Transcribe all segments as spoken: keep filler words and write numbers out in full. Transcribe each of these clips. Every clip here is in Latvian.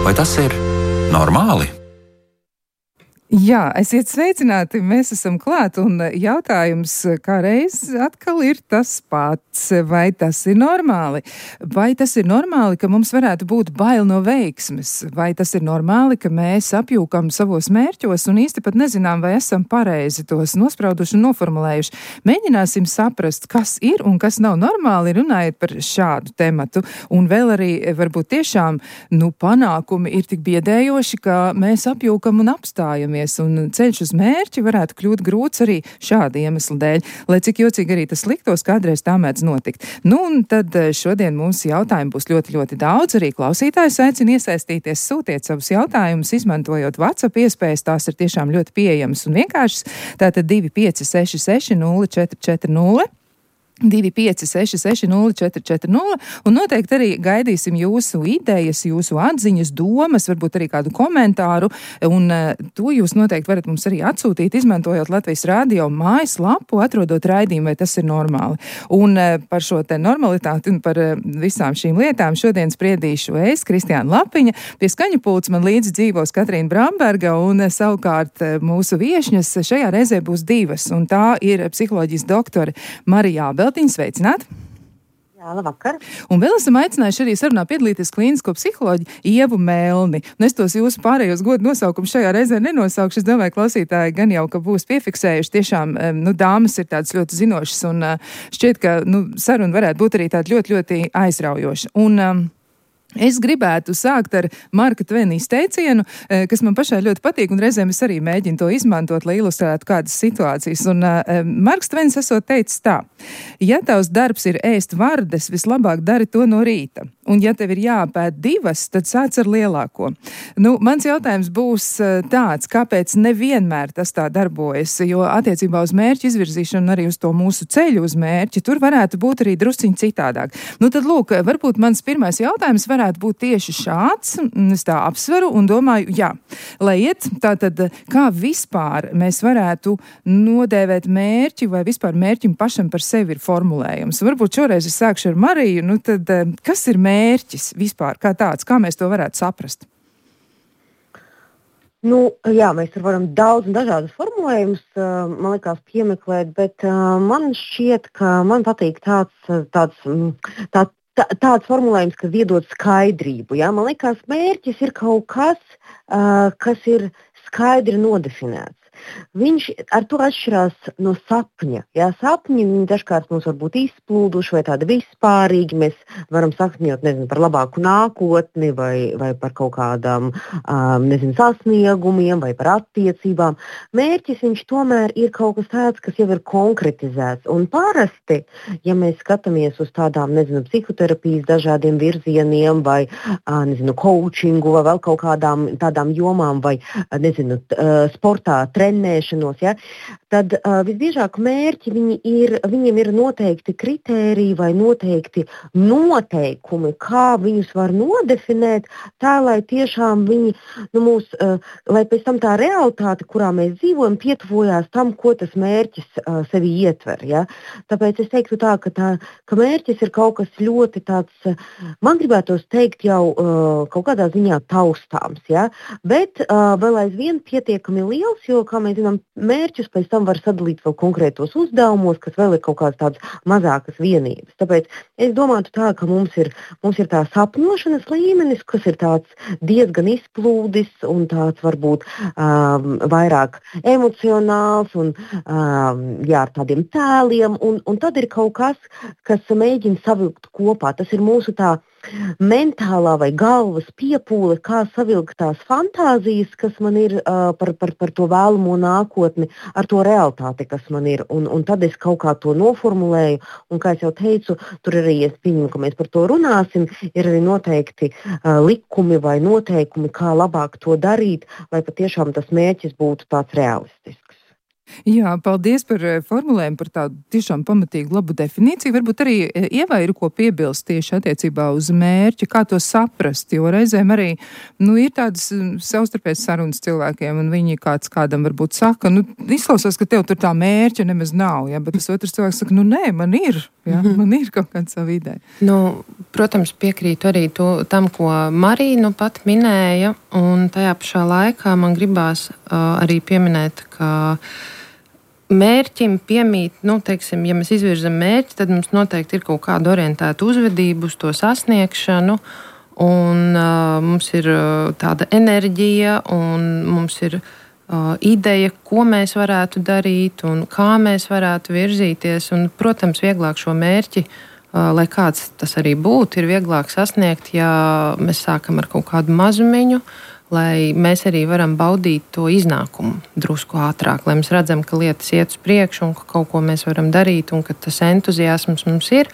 Vai tas ir normāli? Jā, esiet sveicināti, mēs esam klāt, un jautājums kā reiz atkal ir tas pats. Vai tas ir normāli? Vai tas ir normāli, ka mums varētu būt bail no veiksmes? Vai tas ir normāli, ka mēs apjūkam savos mērķos un īsti pat nezinām, vai esam pareizi tos nosprauduši un noformulējuši? Mēģināsim saprast, kas ir un kas nav normāli, runājot par šādu tematu. Un vēl arī varbūt tiešām, nu, panākumi ir tik biedējoši, ka mēs apjūkam un apstājamies. Un ceļš uz mērķi varētu kļūt grūts arī šāda iemesla dēļ, lai cik jocīgi arī tas liktos, kādreiz tā mēdz notikt. Nu, un tad šodien mums jautājumu būs ļoti, ļoti daudz, arī klausītājs aicina iesaistīties, sūtiet savus jautājumus, izmantojot WhatsApp iespējas, tās ir tiešām ļoti pieejamas un vienkāršas, tātad divi pieci seši seši nulle četri četri nulle. divi pieci seši seši nulle četri četri nulle, un noteikti arī gaidīsim jūsu idejas, jūsu atziņas, domas, varbūt arī kādu komentāru, un uh, to jūs noteikti varat mums arī atsūtīt, izmantojot Latvijas radio mājaslapu, atrodot raidījumu, vai tas ir normāli. Un uh, par šo te normalitāti un par uh, visām šīm lietām šodien spriedīšu es, Kristiāna Lapiņa, pie skaņu pults man līdzi dzīvos Katrīna Bramberga, un uh, savukārt uh, mūsu viešņas šajā reizē būs divas, un tā ir psiholoģijas doktore Marija Ābele. Sveicināt! Jā, labvakar! Un vēl esam aicinājuši arī sarunā piedalīties klīnisko psiholoģi Ievu Melni. Un es tos jūsu pārējos godu nosaukumus šajā reizē nenosaukšu. Es domāju, klausītāji gan jau, ka būs piefiksējuši. Tiešām, nu, dāmas ir tādas ļoti zinošas un šķiet, ka, nu, saruna varētu būt arī tāda ļoti, ļoti aizraujoša. Un, um, Es gribētu sākt ar Marka Tvena izteicienu, kas man pašai ļoti patīk, un reizēm es arī mēģinu to izmantot, lai ilustrētu kādas situācijas. Un uh, Marks Tvens esot teicis tā: ja tavs darbs ir ēst vardes, vislabāk dari to no rīta. Un ja tev ir jāpēt divas, tad sāc ar lielāko. Nu, mans jautājums būs tāds, kāpēc nevienmēr tas tā darbojas, jo attiecībā uz mērķu izvirzīšanu, arī uz to mūsu ceļu uz mērķi, tur varētu būt arī drusciņi citādāk. Nu, tad lūk, varbūt mans pirmais jautājums varētu būt tieši šāds. Es tā apsveru un domāju, jā, lai iet, tātad kā vispār mēs varētu nodēvēt mērķi vai vispār mērķim pašam par sevi ir formulējums. Varbūt šoreiz es sākšu ar Mariju, nu tad kas ir mērķis? Mērķis vispār kā tāds, kā mēs to varētu saprast? Nu, jā, mēs tur varam daudz un dažādus formulējumus, man liekas, piemeklēt, bet man šķiet, ka man patīk tāds, tāds, tā, tā, tāds formulējums, kas iedod skaidrību. Jā? Man liekas, mērķis ir kaut kas, kas ir skaidri nodefinēts. Viņš ar to atšķirās no sapņa. Jā, sapņi dažkārt mums var būt izplūduši vai tādi vispārīgi. Mēs varam sapņot, nezinu, par labāku nākotni vai, vai par kaut kādām um, nezinu, sasniegumiem vai par attiecībām. Mērķis viņš tomēr ir kaut kas tāds, kas jau ir konkretizēts. Un parasti, ja mēs skatāmies uz tādām, nezinu, psihoterapijas dažādiem virzieniem vai, uh, nezinu, coachingu vai vēl kaut kādām tādām jomām vai, nezinu, t, uh, sportā, trenēšanos, ja, tad uh, visbiežāk mērķi viņi ir, viņiem ir noteikti kritēriji vai noteikti noteikumi, kā viņus var nodefinēt, tā lai tiešām viņi, nu, mūs, uh, lai pēc tam tā realitāte, kurā mēs dzīvojam, pietuvojās tam, ko tas mērķis uh, sevi ietver. Ja. Tāpēc es teiktu tā, ka, tā, ka mērķis ir kaut kas ļoti tāds, uh, man gribētos teikt jau uh, kaut kādā ziņā taustāms, ja, bet uh, vēl aizvien pietiekami liels, jo, kā mēs zinām, mērķus pēc tam var sadalīt vēl konkrētos uzdevumos, kas vēl ir kaut kādas tādas mazākas vienības. Tāpēc es domātu tā, ka mums ir, mums ir tā sapņošanas līmenis, kas ir tāds diezgan izplūdis un tāds varbūt um, vairāk emocionāls un um, jā, ar tādiem tēliem. Un, un tad ir kaut kas, kas mēģina savilkt kopā. Tas ir mūsu tā mentālā vai galvas piepūle, kā savilkt tās fantāzijas, kas man ir uh, par, par, par to vēlamo nākotni, ar to realitāti, kas man ir. Un, un tad es kaut kā to noformulēju. Un, kā es jau teicu, tur arī es pieņemu, ka mēs par to runāsim, ir arī noteikti uh, likumi vai noteikumi, kā labāk to darīt, lai patiešām tas mērķis būtu tāds realistisks. Jā, paldies par formulējumu, par tādu tiešām pamatīgu labu definīciju. Varbūt arī Ievai ir ko piebilst tieši attiecībā uz mērķi, kā to saprast, jo reizēm arī, nu, ir tādas savstarpējas sarunas cilvēkiem, un viņi kāds kādam varbūt saka, nu, izklausās, ka tev tur tā mērķa nemaz nav, ja, bet tas otrs cilvēks saka, nu, nē, man ir, ja, mm-hmm. man ir kaut kāda sava ideja. Nu, protams, piekrītu arī to, tam, ko Marija nu pat minēja, un tajā pašā laikā man gribās uh, arī pieminēt, ka mērķim piemīt, nu, teiksim, ja mēs izvirzam mērķi, tad mums noteikti ir kaut kāda orientēta uzvedība uz to sasniegšanu, un uh, mums ir uh, tāda enerģija, un mums ir uh, ideja, ko mēs varētu darīt, un kā mēs varētu virzīties, un, protams, vieglāk šo mērķi, uh, lai kāds tas arī būtu, ir vieglāk sasniegt, ja mēs sākam ar kaut kādu mazumiņu, lai mēs arī varam baudīt to iznākumu drusku ātrāk, lai mēs redzam, ka lietas iet uz priekšu un ka kaut ko mēs varam darīt un ka tas entuziasms mums ir.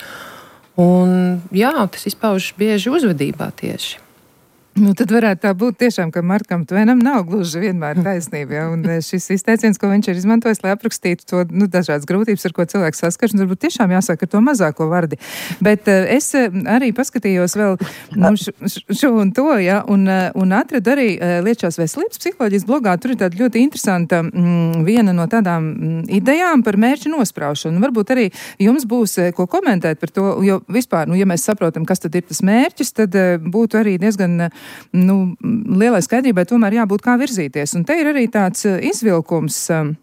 Un jā, tas izpaužas bieži uzvedībā tieši. Nu, tad varētu tā būt tiešām, ka Markam Tvenam nav gluži vienmēr taisnība, ja? Un šis izteiciens, ko viņš ir izmantojis, lai aprakstītu to, nu, dažādas grūtības, ar ko cilvēks saskars, un varbūt tiešām jāsaka ar to mazāko vardi. Bet uh, es uh, arī paskatījos vēl nu, šo un to, ja, un, uh, un atradu arī uh, Liečās veselības psiholoģijas blogā, tur ir tāda ļoti interesanta mm, viena no tādām mm, idejām par mērķu nospraušanu. Varbūt arī jums būs uh, ko komentēt par to, jo vispār, nu, ja mēs saprotam, kas tad ir tas mērķis, tad uh, būtu arī diezgan uh, Nu, lielai skaidrībai tomēr jābūt kā virzīties. Un te ir arī tāds izvilkums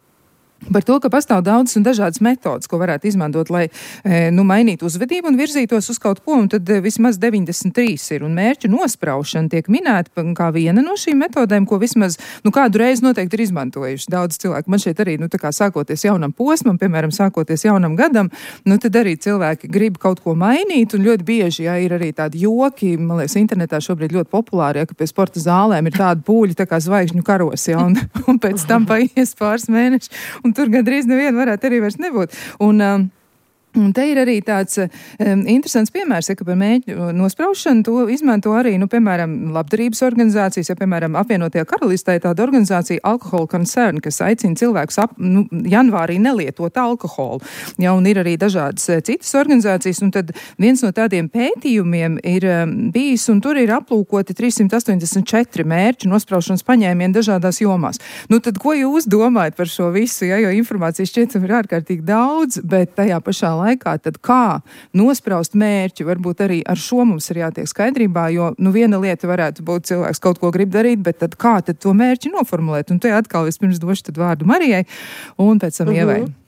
par to, ka pastāv daudzas un dažādas metodas, ko varētu izmantot, lai nu, mainītu uzvedību un virzītos uz kaut ko, un tad vismaz deviņdesmit trīs ir. Un mērķu nospraušana tiek minēta kā viena no šīm metodēm, ko vismaz nu, kādu reizi noteikti ir izmantojuši daudz cilvēku. Man šeit arī, nu, tā kā sākoties jaunam posmam, piemēram, sākoties jaunam gadam, nu, tad arī cilvēki grib kaut ko mainīt, un ļoti bieži, jā, ir arī tādi joki, man liekas, internetā šobrīd ļoti populāri, ja, ka pie sporta zālēm ir tāda pūļa, tā kā zvaigžņu karos, ja, un, un pēc tam paies pāris mēneši, un tur gandrīz neviena varētu arī vairs nebūt. Un, um, Un te ir arī tāds um, interesants piemērs, ja, ka par mērķu nospraušanu to izmanto arī, nu, piemēram, labdarības organizācijas, ja, piemēram, apvienotajā karalistē tāda organizācija Alcohol Concern, kas aicina cilvēkus ap, nu, janvārī nelietot alkoholu. Ja, un ir arī dažādas citas organizācijas, un tad viens no tādiem pētījumiem ir um, bijis, un tur ir aplūkoti trīssimt astoņdesmit četri mērķu nospraušanas paņēmieni dažādās jomās. Nu, tad ko jūs domājat par šo visu, ja, jo informācijas šķiet ir ārkārtīgi daudz, bet tajā pašā laikā, tad kā nospraust mērķi, varbūt arī ar šo mums ir jātiek skaidrībā, jo, nu, viena lieta varētu būt cilvēks kaut ko grib darīt, bet tad kā tad to mērķi noformulēt? Un te atkal vispirms došu tad vārdu Marijai un pēc tam Ievai. Mm-hmm.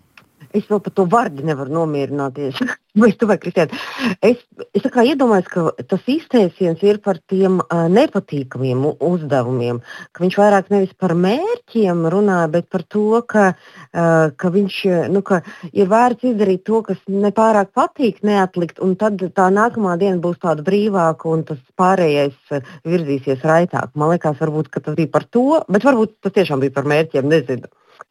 Es vēl par to vārdu nevaru nomierināties. Vai tu vai, Kristiāna? Es, es tā kā iedomājos, ka tas izteiciens ir par tiem uh, nepatīkamiem uzdevumiem, ka viņš vairāk nevis par mērķiem runā, bet par to, ka, uh, ka viņš, nu, ka ir vērts izdarīt to, kas nepārāk patīk, neatlikt, un tad tā nākamā diena būs tāda brīvāka, un tas pārējais uh, virzīsies raitāk. Man liekas, varbūt, ka tas bija par to, bet varbūt tas tiešām bija par mērķiem, nezinu.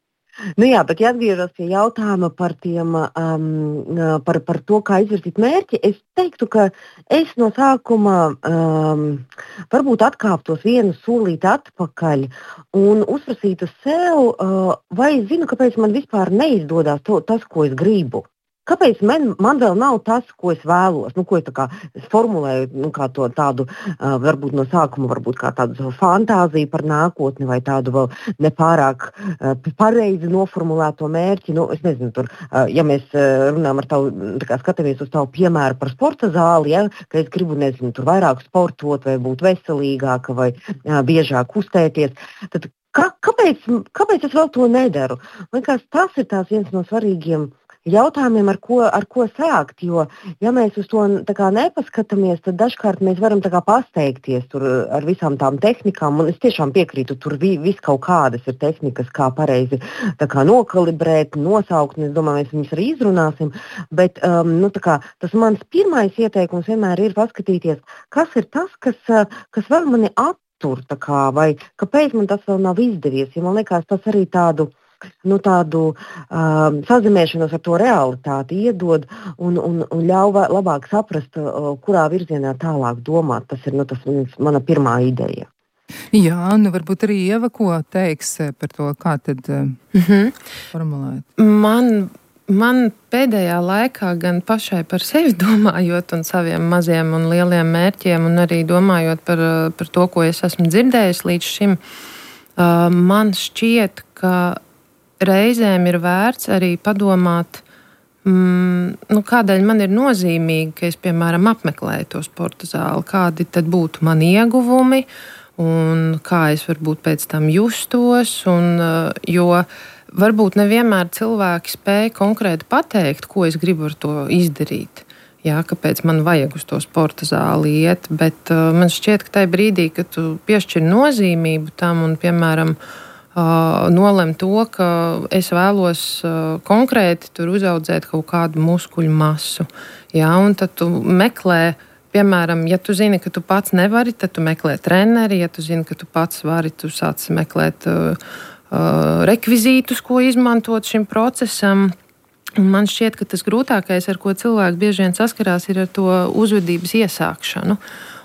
Nu jā, bet ja atgriežos pie jautājuma par, tiem, um, par, par to, kā izvirzīt mērķi, es teiktu, ka es no sākuma um, varbūt atkāptos vienu solīti atpakaļ un uzprasītu sev, uh, vai es zinu, kāpēc man vispār neizdodas to, tas, ko es gribu. Kāpēc man, man vēl nav tas, ko es vēlos? Nu, ko es, kā, es formulēju nu, kā to, tādu, uh, varbūt no sākuma, varbūt kā tādu fantāziju par nākotni vai tādu vēl nepārāk uh, pareizi noformulēto mērķi. Nu, es nezinu, tur, uh, ja mēs uh, runājam ar tavu, tā kā skatāmies uz tavu piemēru par sporta zāli, ja, ka es gribu, nezinu, tur vairāk sportot vai būt veselīgāka vai uh, biežāk kustēties, tad kā, kāpēc, kāpēc es vēl to nedaru? Man liekas, tas ir tās viens no svarīgiem jautājumiem, ar ko, ar ko sākt, jo, ja mēs uz to tā kā nepaskatāmies, tad dažkārt mēs varam tā kā pasteigties tur ar visām tām tehnikām, un es tiešām piekrītu, tur vi, vis kaut kādas ir tehnikas, kā pareizi tā kā nokalibrēt, nosaukt, un es domāju, mēs viņus arī izrunāsim, bet um, nu, tā kā, tas mans pirmais ieteikums vienmēr ir paskatīties, kas ir tas, kas, kas vēl mani attur, tā kā, vai kāpēc man tas vēl nav izdevies, ja man liekas, tas arī tādu Nu, tādu um, sazināšanos ar to realitāti iedod un, un, un ļauj labāk saprast, uh, kurā virzienā tālāk domāt. Tas ir nu, tas, mana pirmā ideja. Jā, nu varbūt arī Ieva, ko teiks par to, kā tad mm-hmm. formulēt. Man, man pēdējā laikā gan pašai par sevi domājot un saviem maziem un lieliem mērķiem un arī domājot par, par to, ko es esmu dzirdējis līdz šim, man šķiet, ka reizēm ir vērts arī padomāt, Mm, nu, kādēļ man ir nozīmīgi, ka es, piemēram, apmeklēju to sporta zāli, kādi tad būtu mani ieguvumi un kā es varbūt pēc tam justos, un, jo varbūt nevienmēr cilvēki spēj konkrēti pateikt, ko es gribu ar to izdarīt. Jā, kāpēc man vajag uz to sporta zāli iet, bet uh, man šķiet, ka tajā brīdī, kad tu piešķir nozīmību tam un, piemēram, Uh, nolem to, ka es vēlos uh, konkrēti tur uzaudzēt kaut kādu muskuļu masu. Jā, un tad tu meklē, piemēram, ja tu zini, ka tu pats nevari, tad tu meklē treneri, ja tu zini, ka tu pats vari, tu sāc meklēt uh, uh, rekvizītus, ko izmantot šim procesam. Un man šķiet, ka tas grūtākais, ar ko cilvēki bieži vien saskarās, ir ar to uzvedības iesākšanu.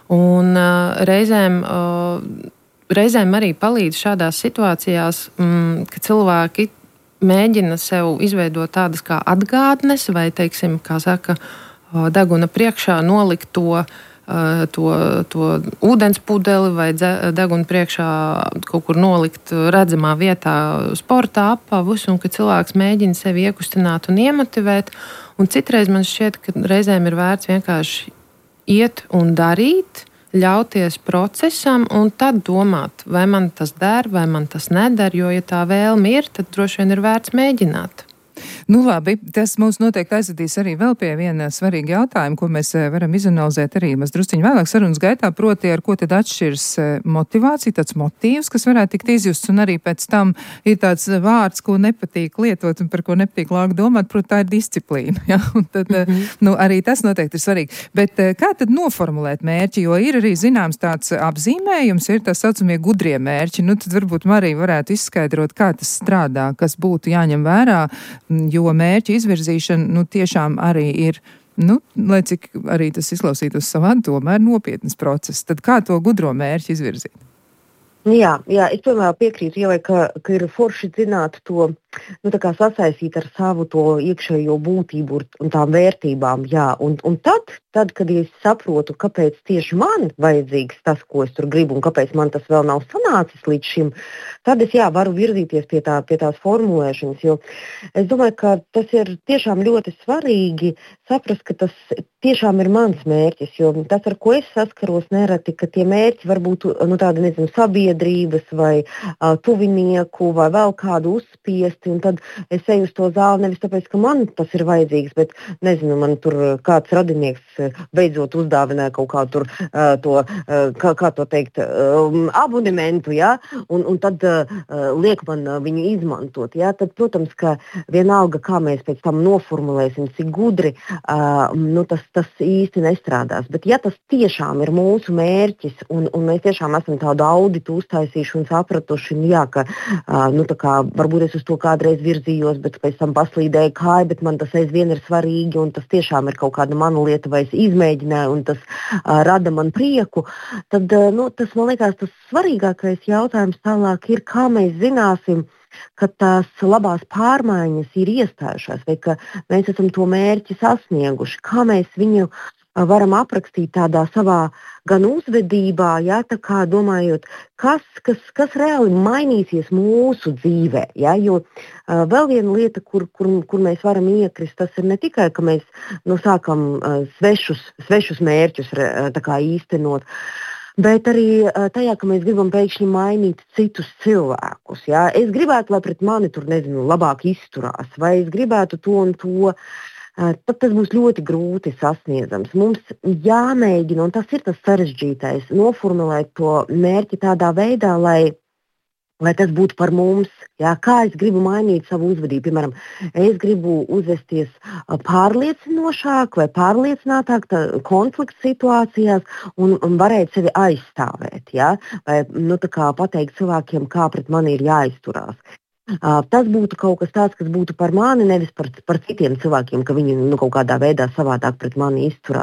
Un uh, reizēm uh, Reizēm arī palīdz šādās situācijās, mm, ka cilvēki mēģina sev izveidot tādas kā atgādnes vai, teiksim, kā saka, deguna priekšā nolikt to, to, to ūdens pudeli vai deguna priekšā kaut kur nolikt redzamā vietā sporta apavus un ka cilvēks mēģina sevi iekustināt un iemotivēt. Un citreiz man šķiet, ka reizēm ir vērts vienkārši iet un darīt, ļauties procesam un tad domāt, vai man tas der, vai man tas neder, jo, ja tā vēlme ir, tad droši vien ir vērts mēģināt. Nu labi, tas mums noteikti aizvedīs arī vēl pie viena svarīga jautājuma, ko mēs varam izanalizēt arī maz drusciņu vēlāk sarunas gaitā, proti ar ko tad atšķirs motivācija, tāds motīvs, kas varētu tikt izjusts, un arī pēc tam ir tāds vārds, ko nepatīk lietot un par ko nepatīk lāk domāt, proti tā ir disciplīna. Ja? Un tad, mm-hmm. nu, arī tas noteikti ir svarīgi. Bet kā tad noformulēt mērķi, jo ir arī zināms tāds apzīmējums, ir tā saucamie gudrie mērķi, nu tad varbūt Marija varētu izskaidrot, kā tas strādā, kas būtu jāņem vērā, jo mērķu izvirzīšana, nu, tiešām arī ir, nu, lai cik arī tas izklausītos savādi, tomēr nopietnas process. Tad kā to gudro mērķi izvirzīt? Jā, jā, es tomēr piekrītu Ievai, ka, ka ir forši zināt to, nu, tā kā sasaistīt ar savu to iekšējo būtību un tām vērtībām, jā, un, un tad, tad, kad es saprotu, kāpēc tieši man vajadzīgs tas, ko es tur gribu, un kāpēc man tas vēl nav sanācis līdz šim, tad es, jā, varu virzīties pie, tā, pie tās formulēšanas, jo es domāju, ka tas ir tiešām ļoti svarīgi saprast, ka tas tiešām ir mans mērķis, jo tas, ar ko es saskaros nereti, ka tie mērķi var būt, nu, tādi, nezinu, sabiedrības vai uh, tuvinieku vai vēl kādu uzspiesti, un tad es eju uz to zāli nevis tāpēc, ka man tas ir vajadzīgs, bet, nezinu, man tur kāds radinieks beidzot uzdāvināja kaut kā tur uh, to, uh, kā, kā to teikt, um, abonementu, ja, un, un tad uh, liek man uh, viņu izmantot, ja, tad, protams, ka vienalga, kā mēs pēc tam noformulēsim, cik gudri, uh, nu, tas tas īsti nestrādās. Bet ja tas tiešām ir mūsu mērķis un, un mēs tiešām esam tādu auditu uztaisījuši un sapratuši, jā, ka uh, nu, tā kā, varbūt es uz to kādreiz virzījos, bet pēc tam paslīdēju kāju, bet man tas aizvien ir svarīgi un tas tiešām ir kaut kāda mana lieta vai es izmēģināju un tas uh, rada man prieku, tad uh, nu, tas, man liekas, tas svarīgākais jautājums tālāk ir, kā mēs zināsim, ka tās labās pārmaiņas ir iestājušās vai ka mēs esam to mērķi sasnieguši, kā mēs viņu varam aprakstīt tādā savā gan uzvedībā, jā, tā kā domājot, kas, kas, kas reāli mainīsies mūsu dzīvē. Jā, jo uh, vēl viena lieta, kur, kur, kur mēs varam iekrist, tas ir ne tikai, ka mēs nu, sākam uh, svešus, svešus mērķus uh, tā kā īstenot, bet arī tajā, ka mēs gribam pēkšņi mainīt citus cilvēkus. Jā. Es gribētu, lai pret mani tur, nezinu, labāk izturās, vai es gribētu to un to, tad tas būs ļoti grūti sasniedzams. Mums jāmēģina, un tas ir tas sarežģītais, noformulēt to mērķi tādā veidā, lai lai tas būtu par mums, jā, kā es gribu mainīt savu uzvedību. Piemēram, es gribu uzvesties pārliecinošāk vai pārliecinātāk konflikta situācijās un, un varēt sevi aizstāvēt, jā, vai nu, tā kā pateikt cilvēkiem, kā pret mani ir jāizturās. Uh, tas būtu kaut kas tāds, kas būtu par mani, nevis par, par citiem cilvēkiem, ka viņi nu, kaut kādā veidā savādāk pret mani izturās.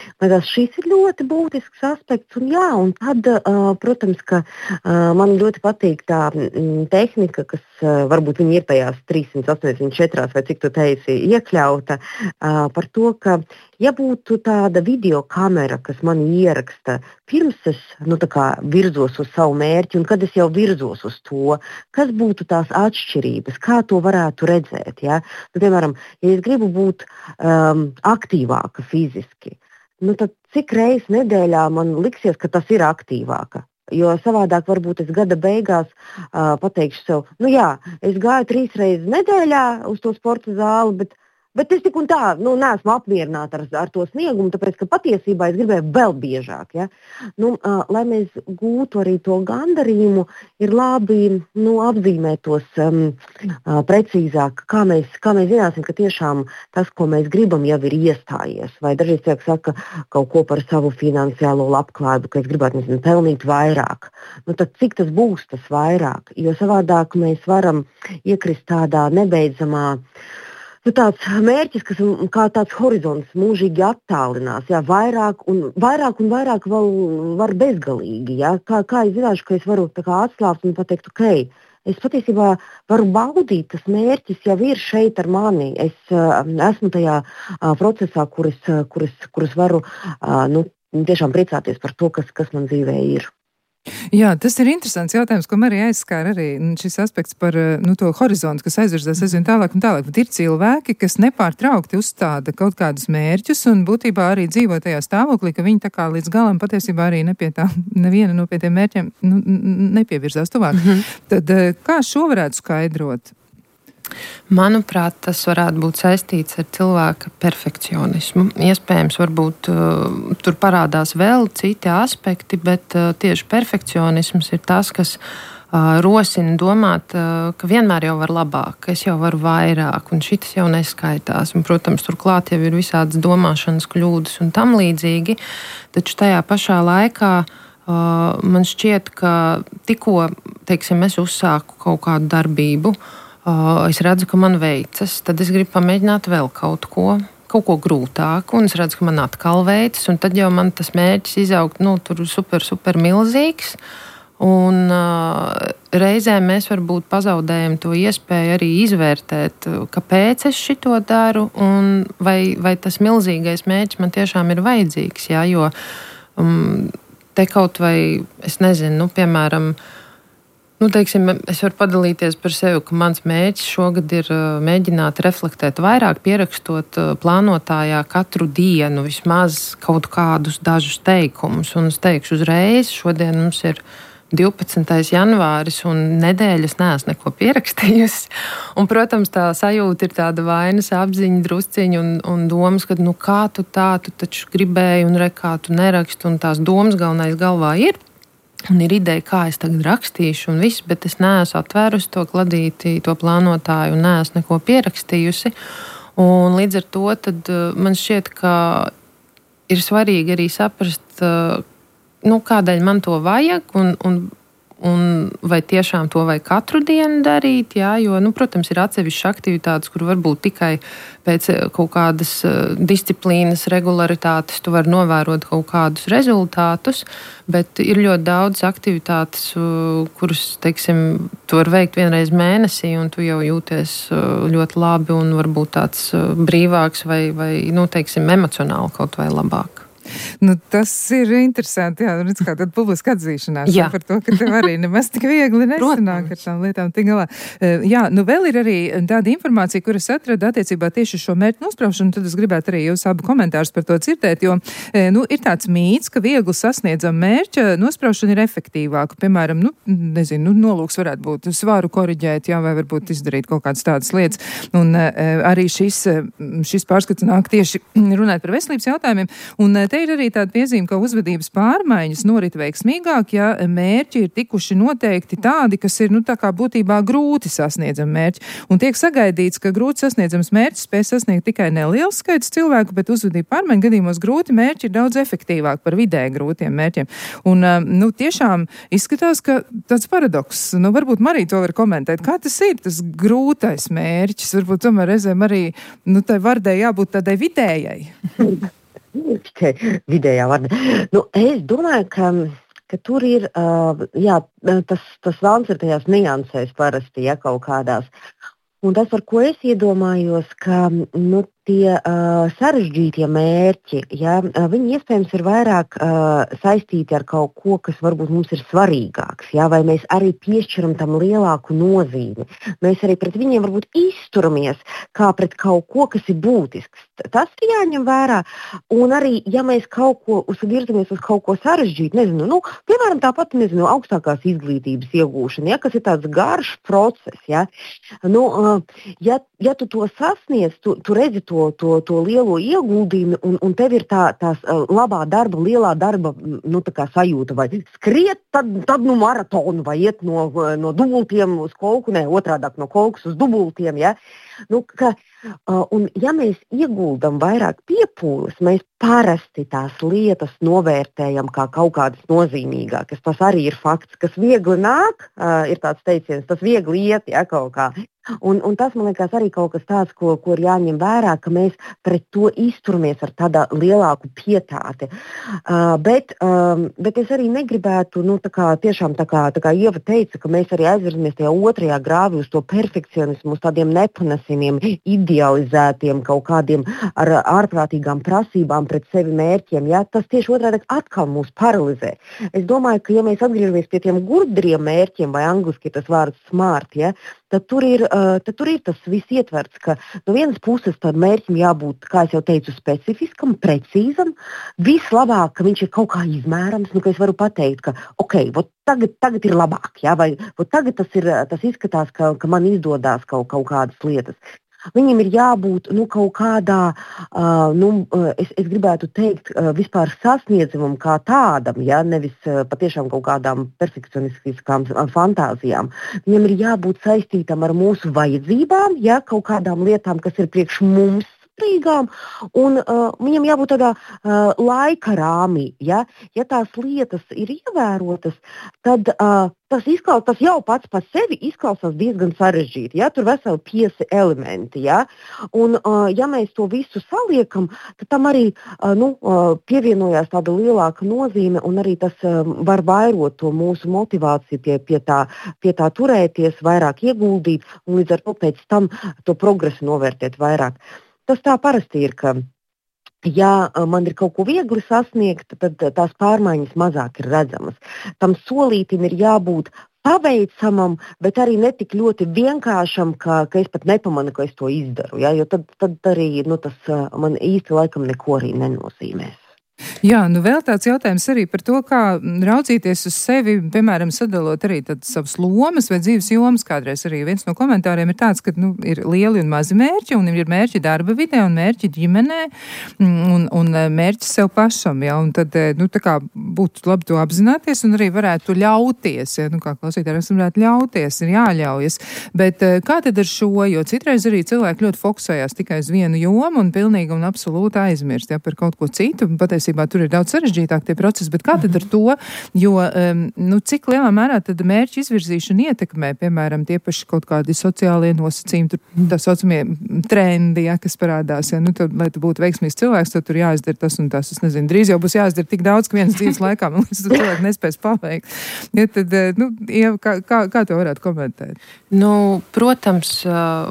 liekas, šis ir ļoti būtisks aspekts. Un, jā, un tad, uh, protams, ka uh, man ļoti patīk tā mm, tehnika, kas uh, varbūt viņi ir tajās trīssimt astoņdesmit četri vai cik tu teici iekļauta, uh, par to, ka ja būtu tāda video kamera, kas man ieraksta pirms es nu, tā kā virzos uz savu mērķi un kad es jau virzos uz to, kas būtu tās atšķirības, kā to varētu redzēt. Ja? Nu, piemēram, ja es gribu būt um, aktīvāka fiziski, nu, tad cik reizes nedēļā man liksies, ka tas ir aktīvāka? Jo savādāk varbūt es gada beigās uh, pateikšu sev, nu jā, es gāju trīs reizes nedēļā uz to sporta zāli, bet Bet es tik un tā nu, neesmu apmierināta ar, ar to sniegumu, tāpēc ka patiesībā es gribēju vēl biežāk. Ja? Nu, uh, lai mēs gūtu arī to gandarījumu, ir labi nu, apzīmēt tos um, uh, precīzāk, kā mēs, kā mēs zināsim, ka tiešām tas, ko mēs gribam, jau ir iestājies. Vai dažreiz cilvēki saka kaut ko par savu finansiālo labklājību, ka es gribētu nezinu, pelnīt vairāk. Nu, tad cik tas būs tas vairāk? Jo savādāk mēs varam iekrist tādā nebeidzamā Nu, tāds mērķis, kas kā tāds horizonts mūžīgi attālinās, jā, vairāk un vairāk un vairāk vēl var bezgalīgi. Jā. Kā, kā es zināšu, ka es varu tā kā atslābt un pateikt, ok, es patiesībā varu baudīt, tas mērķis jau ir šeit ar mani. Es uh, esmu tajā uh, procesā, kur es, uh, kur es, kur es varu uh, nu, tiešām priecāties par to, kas, kas man dzīvē ir. Jā, tas ir interesants jautājums, ko Marija aizskāra arī šis aspekts par nu, to horizontu, kas aizvirzās aizvien tālāk un tālāk. Bet ir cilvēki, kas nepārtraukti uzstāda kaut kādus mērķus un būtībā arī dzīvo tajā stāvoklī, ka viņi tā kā līdz galam patiesībā arī nepie tā, neviena no pie tiem mērķiem nu, nepievirzās tuvāk. Mm-hmm. Tad kā šo varētu skaidrot? Manuprāt, tas varētu būt saistīts ar cilvēka perfekcionismu. Iespējams, varbūt uh, tur parādās vēl citi aspekti, bet uh, tieši perfekcionisms ir tas, kas uh, rosina domāt, uh, ka vienmēr jau var labāk, ka es jau varu vairāk, un šitas jau neskaitās. Un, protams, turklāt jau ir visādas domāšanas kļūdas un tam līdzīgi, taču tajā pašā laikā uh, man šķiet, ka tikko, teiksim, es uzsāku kaut kādu darbību, Uh, es redzu, ka man veicas, tad es gribu pamēģināt vēl kaut ko, kaut ko grūtāku, un es redzu, ka man atkal veicas, un tad jau man tas mērķis izaugt, nu, tur super, super milzīgs, un uh, reizēm mēs varbūt pazaudējam to iespēju arī izvērtēt, kāpēc es šito daru, un vai, vai tas milzīgais mērķis man tiešām ir vajadzīgs, jā, jo um, te kaut vai, es nezinu, nu, piemēram, Nu, teiksim, es varu padalīties par sevi, ka mans mērķis šogad ir uh, mēģināt reflektēt vairāk, pierakstot uh, plānotājā katru dienu vismaz kaut kādus dažus teikumus. Un es teikšu uzreiz, šodien mums ir divpadsmitais janvāris un nedēļas neesmu neko pierakstījusi. Un, protams, tā sajūta ir tāda vainas apziņa drusciņa un, un domas, ka nu kā tu tā, tu taču gribēji un re, kā tu neraksti, un tās domas galvenais galvā ir. Un ir ideja, kā es tagad rakstīšu un viss, bet es neesmu atvērusi to kladīti, to plānotāju un neesmu neko pierakstījusi. Un līdz ar to tad man šķiet, ka ir svarīgi arī saprast, nu, kādēļ man to vajag un, un, un vai tiešām to vajag katru dienu darīt, jā, jo, nu, protams, ir atsevišķas aktivitātes, kur varbūt tikai pēc kaut kādas disciplīnas, regularitātes tu vari novērot kaut kādus rezultātus, bet ir ļoti daudz aktivitātes, kuras, teiksim, tu vari veikt vienreiz mēnesī, un tu jau jūties ļoti labi un varbūt tāds brīvāks vai, vai nu, teiksim, emocionāli kaut vai labāk. Nu, tas ir interesanti, jā, redz, kā tad publiska atzīšanās jā. Par to, ka tev arī nemaz tik viegli nesanāk ar tām lietām tik galā. Jā, nu vēl ir arī tāda informācija, kuras atrada attiecībā tieši šo mērķu nospraušanu, tad es gribētu arī jūs abu komentārus par to dzirdēt, jo, nu, ir tāds mīts, ka viegli sasniedzam mērķa nospraušana ir efektīvāka. Piemēram, nu, nezinu, nu, nolūks varētu būt svaru koriģēt, jā, vai varbūt izdarīt kaut kādas tādas lietas. Un arī šis, šis pārskats nāk tieši runāt par veselības jautājumiem. Un te ir arī tāda piezīme, ka uzvedības pārmaiņas norit veiksmīgāk, ja mērķi ir tikuši noteikti tādi, kas ir, nu, tā kā būtībā grūti sasniedzami mērķi. Un tiek sagaidīts, ka grūti sasniedzams mērķis spēj sasniegt tikai neliels skaits cilvēku, bet uzvedību pārmaiņu gadījumos grūti mērķi ir daudz efektīvāk par vidēji grūtiem mērķiem. Un, nu, tiešām izskatās, ka tāds paradoks, nu, varbūt Marija to var komentēt, kā tas ir, tas grūtais mērķis, varbūt tomēr reizēm arī, nu, tai vardē jābūt tādai vidējai. tikai vidējā varda. Nu, es domāju, ka, ka tur ir, uh, jā, tas, tas vēlns ir tajās niansēs parasti, ja kaut kādās. Un tas, par ko es iedomājos, ka nu, tie uh, sarežģītie mērķi, ja, viņi iespējams ir vairāk uh, saistīti ar kaut ko, kas varbūt mums ir svarīgāks, ja, vai mēs arī piešķiram tam lielāku nozīmi. Mēs arī pret viņiem varbūt izturamies kā pret kaut ko, kas ir būtisks. Tas ir jāņem vērā. Un arī, ja mēs kaut ko virzamies uz kaut ko sarežģītu, nezinu, nu, piemēram, tāpat, nezinu, augstākās izglītības iegūšana, ja, kas ir tāds garš process, ja, nu, uh, ja, ja tu to sasniedz, tu, tu redzi to, to, to lielo ieguldījumu, un, un tev ir tā, tās labā darba, lielā darba nu, sajūta, vai skriet, tad, tad nu maratonu, vai iet no, no dubultiem uz kolku, ne, otrādāk no kolkas uz dubultiem. Ja? Nu, ka, un, ja mēs ieguldam vairāk piepūles, mēs parasti tās lietas novērtējam kā kaut kādas nozīmīgākas. Tas arī ir fakts, kas viegli nāk, ir tāds teiciens, tas viegli iet, ja, kaut kā. Un, un tas, man liekas, arī kaut kas tāds, ko, ko ir jāņem vērā, ka mēs pret to izturamies ar tādu lielāku pietāti. Uh, bet, um, bet es arī negribētu, nu, tā kā, tiešām tā kā, tā kā Ieva teica, ka mēs arī aizvirzamies tajā otrajā grāvī uz to perfekcionismu, uz tādiem nepanesamiem, idealizētiem kaut kādiem ar ārprātīgām prasībām pret sevi mērķiem. Ja? Tas tieši otrādi atkal mūs paralizē. Es domāju, ka ja mēs atgriežamies pie tiem gudriem mērķiem, vai angliski tas vārds smart, ja? Tad tur, ir, uh, tad tur ir tas viss ietverts, ka no vienas puses tam mērķim jābūt, kā es jau teicu, specifiskam, precīzam, vislabāk, ka viņš ir kaut kā izmērams, nu, ka es varu pateikt, ka ok, vot tagad, tagad ir labāk, ja? Vai vot tagad tas, ir, tas izskatās, ka, ka man izdodās kaut, kaut kādas lietas. Viņam ir jābūt nu, kaut kādā, uh, nu, es, es gribētu teikt, uh, vispār sasniedzamam kā tādam, ja, nevis uh, patiešām kaut kādām perfekcionistiskām fantāzijām. Viņam ir jābūt saistītam ar mūsu vajadzībām, ja, kaut kādām lietām, kas ir priekš mums svarīgām, un uh, viņam jābūt tādā uh, laika rāmī. Ja, ja tās lietas ir ievērotas, tad uh, tas, izklaus, tas jau pats par sevi izklausās diezgan sarežģīti. Ja? Tur veseli pieci elementi. Ja? Un, uh, ja mēs to visu saliekam, tad tam arī uh, nu, uh, pievienojās tāda lielāka nozīme, un arī tas uh, var vairot to mūsu motivāciju pie, pie, tā, pie tā turēties, vairāk ieguldīt, un līdz ar to pēc tam to progresu novērtēt vairāk. Tas tā parasti ir, ka ja man ir kaut ko viegli sasniegt, tad tās pārmaiņas mazāk ir redzamas. Tam solītim ir jābūt paveicamam, bet arī netik ļoti vienkāršam, ka, ka es pat nepamanu, ka es to izdaru. Ja? Jo tad, tad arī nu, tas man īsti laikam neko arī nenozīmēs. Jā, nu vēl tāds jautājums arī par to, kā raudzīties uz sevi, piemēram, sadalot arī tad savas lomas vai dzīves jomas. Kādreiz arī viens no komentāriem ir tāds, ka nu, ir lieli un mazi mērķi, un ir mērķi darba vidē, un mērķi ģimenē, un, un mērķi sev pašam. Ja? Un tad nu, tā kā būtu labi to apzināties, un arī varētu ļauties. Ja? Nu, kā klausītājiem varētu ļauties, ir jāļaujas. Bet kā tad ar šo, jo citreiz arī cilvēki ļoti fokusējās tikai uz vienu jomu un pilnīgi un absolūti aizmirst ja, par kaut ko citu. Patiesībā tur ir daudz sarežģītāk tie procesi, bet kā tad ar to, jo um, nu, cik lielā mērā tad mērķu izvirzīšana ietekmē, piemēram, tie paši kaut kādi sociālie nosacījumi, tur tā saucamie trendi, ja, kas parādās, ja, nu, tad, lai tu būtu veiksmīgs cilvēks, tad tur jāizdara tas un tas, es nezinu, drīz jau būs jāizdara tik daudz, ka vienas dzīves laikā, man liekas, tu cilvēki nespēs paveikt. Ja, tad, nu, ja, kā, kā, kā to varētu komentēt? Nu, protams,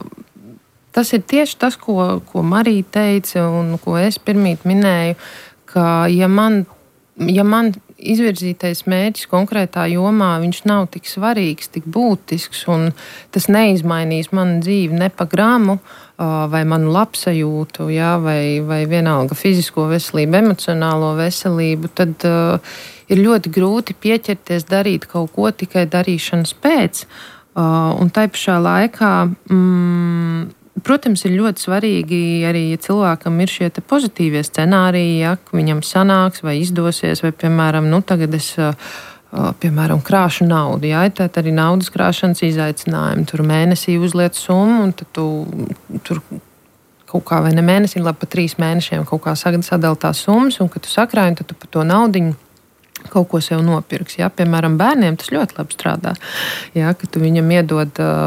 tas ir tieši tas, ko, ko Marija teica un ko es pirmīt minēju, ka ja man, ja man izvirzītais mērķis konkrētā jomā, viņš nav tik svarīgs, tik būtisks, un tas neizmainīs manu dzīvi ne pa gramu, vai manu labsajūtu, ja, vai, vai vienalga fizisko veselību, emocionālo veselību, tad uh, ir ļoti grūti pieķerties darīt kaut ko tikai darīšanas pēc. Uh, un tai pašā laikā mm, protams, ir ļoti svarīgi arī, ja cilvēkam ir šie pozitīvie scenāriji, ja viņam sanāks vai izdosies, vai, piemēram, nu, tagad es, piemēram, krāšu naudu, ja, tad arī naudas krāšanas izaicinājumi. Tur mēnesī uzliec summu, un tad tu tur kaut kā, vai ne mēnesī, labi, pa trīs mēnešiem kaut kā sadala tās summas, un, kad tu sakrāji, tad tu par to naudiņu kaut ko sev nopirks. Ja? Piemēram, bērniem tas ļoti labi strādā. Ja? Ka tu viņam iedod uh,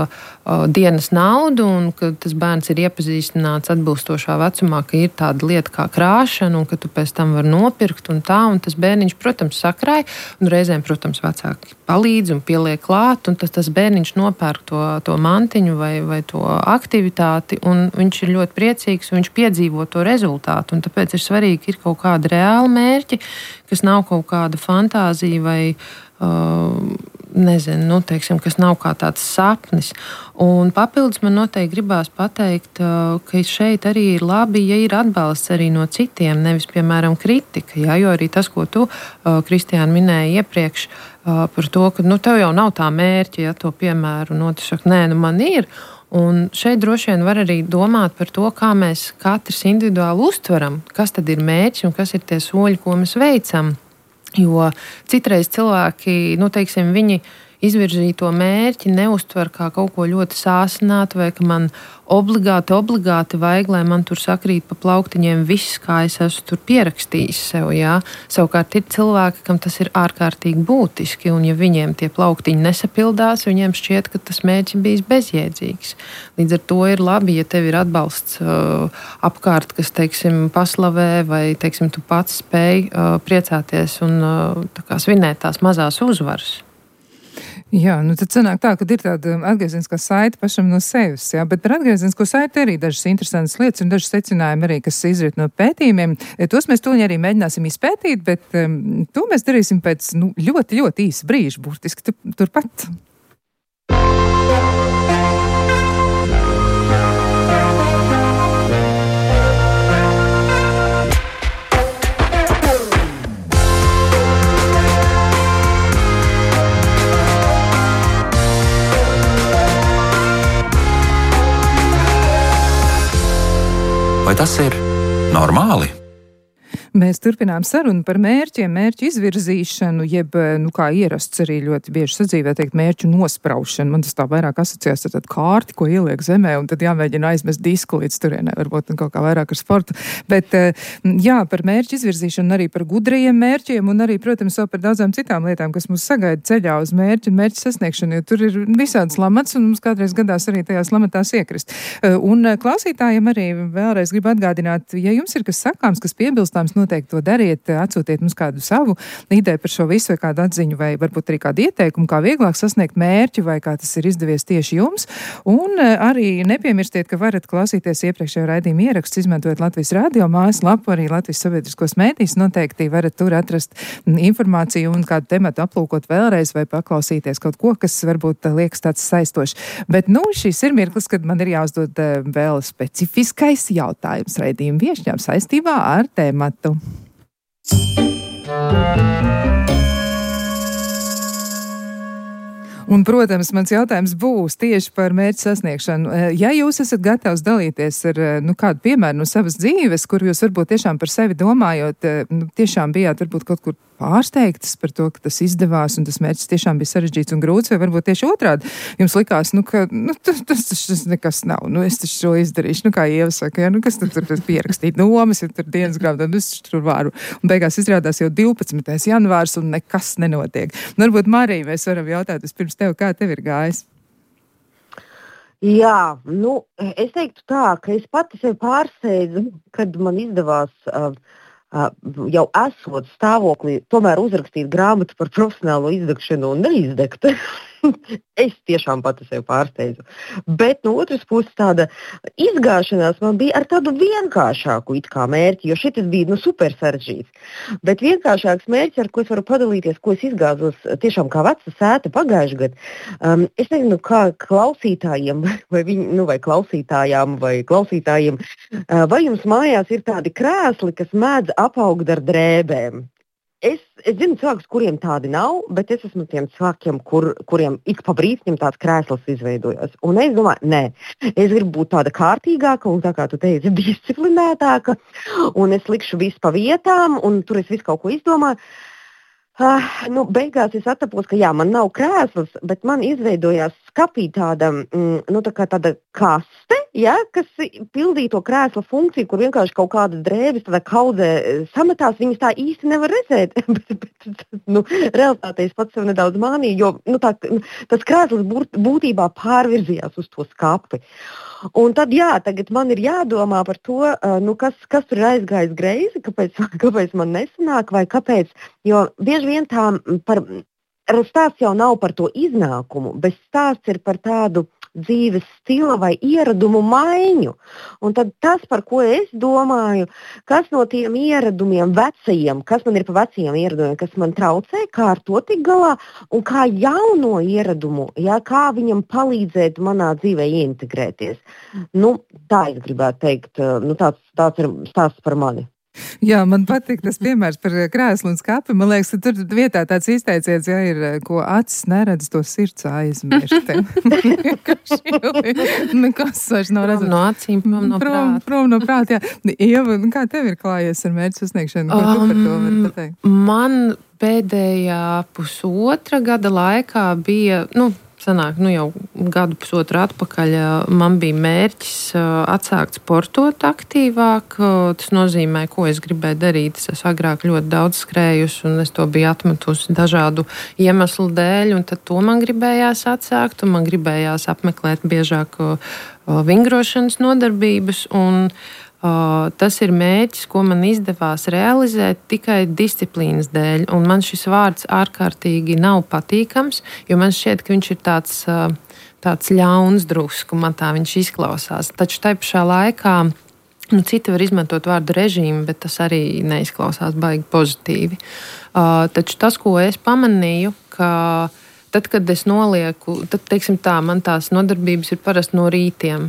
uh, dienas naudu, un ka tas bērns ir iepazīstināts atbilstošā vecumā, ka ir tāda lieta kā krāšana, un ka tu pēc tam var nopirkt un tā, un tas bērniņš, protams, sakrāj, un reizēm, protams, vecāki palīdz un pieliek klāt, un tas, tas bērniņš nopērk to, to mantiņu vai, vai to aktivitāti, un viņš ir ļoti priecīgs, un viņš piedzīvo to rezultātu, un tāpēc ir svarīgi, ir kaut kādi reāli mērķi, kas nav kaut kāda fantāzija vai uh, nezinu, nu, teiksim, kas nav kā tāds sapnis. Un papildus man noteikti gribās pateikt, uh, ka šeit arī ir labi, ja ir atbalsts arī no citiem, nevis, piemēram, kritika, jā, jo arī tas, ko tu, uh, Kristiāna, minēji iepriekš, uh, par to, ka, nu, tev jau nav tā mērķa, ja to piemēru, un otrs saka, nē, nu, man ir. Un šeit droši vien var arī domāt par to, kā mēs katrs individuāli uztveram, kas tad ir mērķis un kas ir tie soļi, ko mēs veicam. Jo citreiz cilvēki, nu, teiksim, viņi izvirzīto mērķi neuztver kā kaut ko ļoti sāsinātu, vai ka man obligāti, obligāti vajag, lai man tur sakrīt pa plauktiņiem viss, kā es esmu tur pierakstījis sev. Jā. Savukārt ir cilvēki, kam tas ir ārkārtīgi būtiski, un ja viņiem tie plauktiņi nesapildās, viņiem šķiet, ka tas mērķis bijis bezjēdzīgs. Līdz ar to ir labi, ja tev ir atbalsts uh, apkārt, kas, teiksim, paslavē, vai, teiksim, tu pats spēj uh, priecāties un uh, tā kā svinēt tās mazās uzvaras. Jā, nu tad sanāk tā, ka ir tāda atgriezeniskā saite pašam no sevis, jā, bet par atgriezenisko saiti arī dažas interesantas lietas un dažas secinājumi arī, kas izriet no pētījumiem. Tos mēs tūlīt arī mēģināsim izpētīt, bet um, to mēs darīsim pēc nu, ļoti, ļoti īsa brīža, burtiski tu, turpat. Vai tas ir normāli? Mēs turpinām sarunu par mērķiem, mērķu izvirzīšanu, jeb, nu, kā ierasts arī ļoti bieži sadzīvē teikt, mērķu nospraušanu. Man tas tā vairāk asociējās ar tādu kārti, ko ieliek zemē, un tad jāmēģina aizmest disku līdz turienē, varbūt kaut kā vairāk ar sportu. Bet, jā, par mērķu izvirzīšanu, arī par gudrajiem mērķiem, un arī, protams, vēl par daudzām citām lietām, kas mūs sagaida ceļā uz mērķu un mērķu sasniegšanu, jo tur ir visādas lamats, un mums kādreiz gadās arī tajās lamatās iekrist. Un klausītājiem arī vēlreiz gribu atgādināt, ja jums ir kas sakāms, kas piebilstāms, noteikti to dariet, atsūtiet mums kādu savu ideju par šo visu vai kādu atziņu vai varbūt arī kādu ieteikumu, kā vieglāk sasniegt mērķi vai kā tas ir izdevies tieši jums. Un arī nepiemirstiet, ka varat klausīties iepriekšējo raidījumu ierakstu, izmantojot Latvijas radio mājaslapu, arī Latvijas sabiedriskos mēdījus. Noteikti varat tur atrast informāciju un kādu tematu aplūkot vēlreiz vai paklausīties kaut ko, kas varbūt liekas tāds saistošs. Bet nu, šis ir mirklis, kad man ir jāuzdod vēl specifiskais jautājums raidījumu viešņām saistībā ar tēmatu. Un, protams, mans jautājums būs tieši par mērķu sasniegšanu. Ja jūs esat gatavs dalīties ar nu, kādu piemēru no savas dzīves, kur jūs varbūt tiešām par sevi domājot, nu, tiešām bijāt varbūt kaut kur pārsteigtas par to, ka tas izdevās un tas mērķis tiešām bija sarežģīts un grūts, vai varbūt tieši otrādi jums likās, nu, ka nu, tas, tas, tas nekas nav, nu, es taču šo izdarīšu, nu, kā Ieva saka, ja, nu, kas tad tur pierakstīt nomas, ja tur dienas grāmatā, nu, es tur varu. Un beigās izrādās jau divpadsmitais janvārs un nekas nenotiek. Nu, varbūt, Marija, mēs varam jautāt vispirms tev, kā tev ir gājis? Jā, nu, es teiktu tā, ka es pati sevi pārsteidzu, kad man izdevās uh, uh, jau esot stāvoklī, tomēr uzrakstīt grāmatu par profesionālo izdegšanu un neizdegt. Es tiešām pati sevi pārsteidzu. Bet no otras puses tāda izgāšanās man bija ar tādu vienkāršāku it kā mērķi, jo šitas bija nu, super sarežģīts. Bet vienkāršāks mērķis, ar ko es varu padalīties, ko es izgāzos tiešām kā veca sēta pagājušajā gadā. Um, es nezinu, kā klausītājiem vai, viņi, nu, vai klausītājām vai klausītājiem, uh, vai jums mājās ir tādi krēsli, kas mēdz apaugt ar drēbēm. Es, es zinu cilvēkus, kuriem tādi nav, bet es esmu tiem cilvēkiem, kur, kuriem ik pa brīdim tāds krēsls izveidojas. Un es domāju, nē, es gribu būt tāda kārtīgāka un tā kā tu teici, disciplinētāka, un es likšu visu pa vietām, un tur es visu kaut ko izdomāju. Uh, nu, beigās es attapos, ka jā, man nav krēsls, bet man izveidojās skapī tāda, mm, nu, tā kā tāda kaste, ja, kas pildīja to krēsla funkciju, kur vienkārši kaut kādas drēbes tādā kaudzē sametās, viņas tā īsti nevar redzēt. bet, bet, nu, realitātē es pats sev nedaudz mānīju, jo nu, tā, tas krēsls būt, būtībā pārvirzījās uz to skapi. Un tad, jā, tagad man ir jādomā par to, nu, kas, kas tur ir aizgājis greizi, kāpēc, kāpēc man nesanāk, vai kāpēc, jo bieži vien tā par, stāsts jau nav par to iznākumu, bet stāsts ir par tādu dzīves stila vai ieradumu maiņu. Un tad tas, par ko es domāju, kas no tiem ieradumiem vecajiem, kas man ir pa vecajiem ieradumiem, kas man traucē, kā ar to tik galā, un kā jauno ieradumu, ja, kā viņam palīdzēt manā dzīvē integrēties. Nu, tā es gribētu teikt, nu, tāds, tāds ir stāsts par mani. Jā, man patīk tas piemērs par krēslu un skapi. Man liekas, ka tur vietā tāds izteiciens, ja ir, ko acis neredz, to sirds aizmirst. Nekas vairs nav redzams. No acīm, prom no prom, prāta. Prom no prāta, jā. Ieva, kā tev ir klājies ar mērķu sasniegšanu? Ko um, tu par to vari pateikt? Man pēdējā pusotra gada laikā bija, nu, sanāk, nu jau gadu pusotru atpakaļ man bija mērķis atsākt sportot aktīvāk. Tas nozīmē, ko es gribēju darīt. Es esmu agrāk ļoti daudz skrējusi un es to biju atmetusi dažādu iemeslu dēļ, un tad to man gribējās atsākt, un man gribējās apmeklēt biežāk vingrošanas nodarbības, un Uh, tas ir mērķis, ko man izdevās realizēt tikai disciplīnas dēļ. Un man šis vārds ārkārtīgi nav patīkams, jo man šķiet, ka viņš ir tāds, uh, tāds ļauns drusku, man tā viņš izklausās. Taču tai pašā laikā, nu, citi var izmantot vārdu režīmu, bet tas arī neizklausās baigi pozitīvi. Uh, taču tas, ko es pamanīju, ka tad, kad es nolieku, tad, teiksim tā, man tās nodarbības ir parasti no rītiem.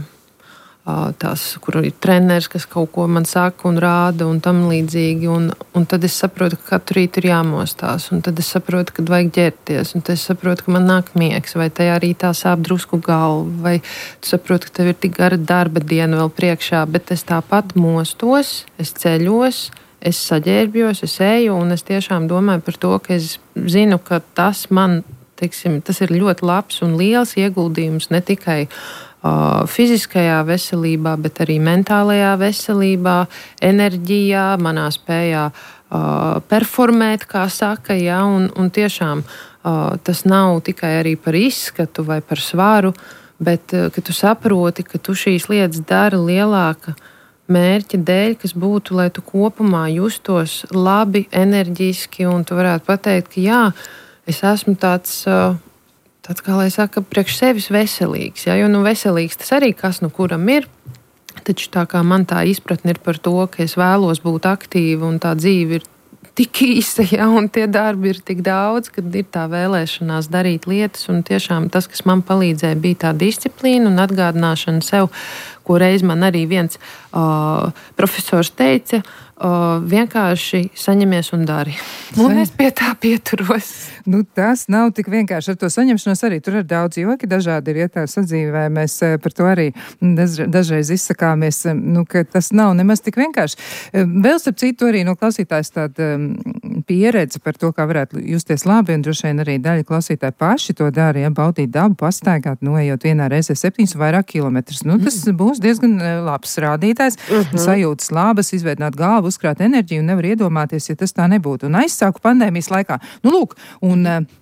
Tās, kur ir treneris, kas kaut ko man saka un rāda un tam līdzīgi. Un, un tad es saprotu, ka katru rītu ir jāmostās. Un tad es saprotu, ka vajag ģērties. Un tad es saprotu, ka man nāk miegs. Vai tajā rītā sāp drusku galva. Vai tu saproti, ka tev ir tik gara darba diena vēl priekšā. Bet es tāpat mostos, es ceļos, es saģērbjos, es eju. Un es tiešām domāju par to, ka es zinu, ka tas man, teiksim, tas ir ļoti labs un liels ieguldījums ne tikai fiziskajā veselībā, bet arī mentālajā veselībā, enerģijā, manā spējā uh, performēt, kā saka, ja, un, un tiešām uh, tas nav tikai arī par izskatu vai par svaru, bet uh, ka tu saproti, ka tu šīs lietas dari lielāka mērķa dēļ, kas būtu, lai tu kopumā justos labi, enerģiski, un tu varētu pateikt, ka jā, es esmu tāds uh, Tāds, kā lai saka, priekš sevis veselīgs. Ja? Jo nu, veselīgs tas arī kas nu kuram ir. Taču tā kā man tā izpratne ir par to, ka es vēlos būt aktīva un tā dzīve ir tik īsa, ja? Un tie darbi ir tik daudz, kad ir tā vēlēšanās darīt lietas. Un tiešām tas, kas man palīdzēja, bija tā disciplīna un atgādināšana sev, ko reiz man arī viens uh, profesors teica, uh, vienkārši saņemies un dari. Un es pie tā pieturos. Nu, tas nav tik vienkārši ar to saņemšanos arī. Tur ir daudz joki, dažādi ir ietā sadzīvē. Mēs par to arī daž, dažreiz izsakāmies, nu, ka tas nav nemaz tik vienkārši. Vēl starp citu arī no klausītājs tāda pieredze par to, kā varētu justies labi, un droši vien arī daļa klausītāji paši to dara, ja baudīt dabu, pastaigāt, noejot vienā reizē septiņus vairāk kilometrus. Nu, tas mm. būs diezgan labs rādītājs, mm-hmm. sajūtas labas, izveidināt galvu, uzkrāt enerģiju un nevar iedomāties, ja tas tā nebūtu. Un aizsāku pandēmijas laikā. Nu, lūk, un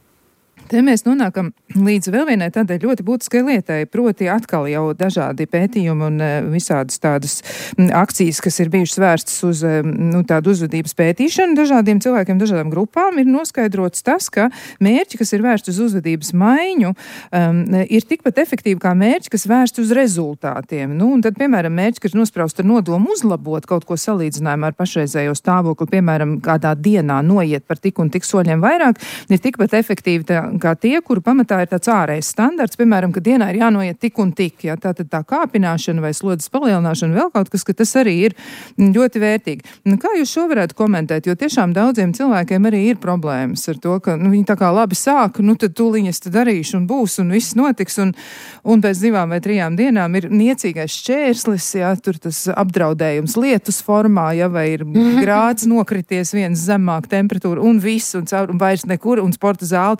te mēs nonākam līdz vēl vienai tādai ļoti būtiskai lietai, proti atkal jau dažādi pētījumi un visādas tādas akcijas, kas ir bijušas vērstas uz nu, tādu uzvedības pētīšanu dažādiem cilvēkiem, dažādām grupām, ir noskaidrots tas, ka mērķi, kas ir vērsti uz uzvedības maiņu, um, ir tikpat efektīvi kā mērķi, kas vērsti uz rezultātiem. Nu, un tad, piemēram, mērķi, kas nospraust ar nodomu uzlabot kaut ko salīdzinājumā ar pašreizējo stāvokli, piemēram, kādā dienā noiet par tik un tik soļiem vairāk, ir tikpat efektīvi tā, kā tie, kuru pamatā ir tāds ārējs standarts, piemēram, ka dienā ir jānoiet tik un tik, ja tā tad tā kāpināšana vai slodzes palielināšana vēl kaut kas, ka tas arī ir ļoti vērtīgi. Nu, kā jūs šo varētu komentēt, jo tiešām daudziem cilvēkiem arī ir problēmas ar to, ka nu, viņi tā kā labi sāk, nu tad tūliņas tad darīšu un būs un viss notiks un, un pēc divām vai trijām dienām ir niecīgais šķērslis, ja tur tas apdraudējums lietus formā, ja vai ir grāds nokrities viens zemāk temperatūra un viss un, caur, un vairs nekur un sporta zāle tagad ir tik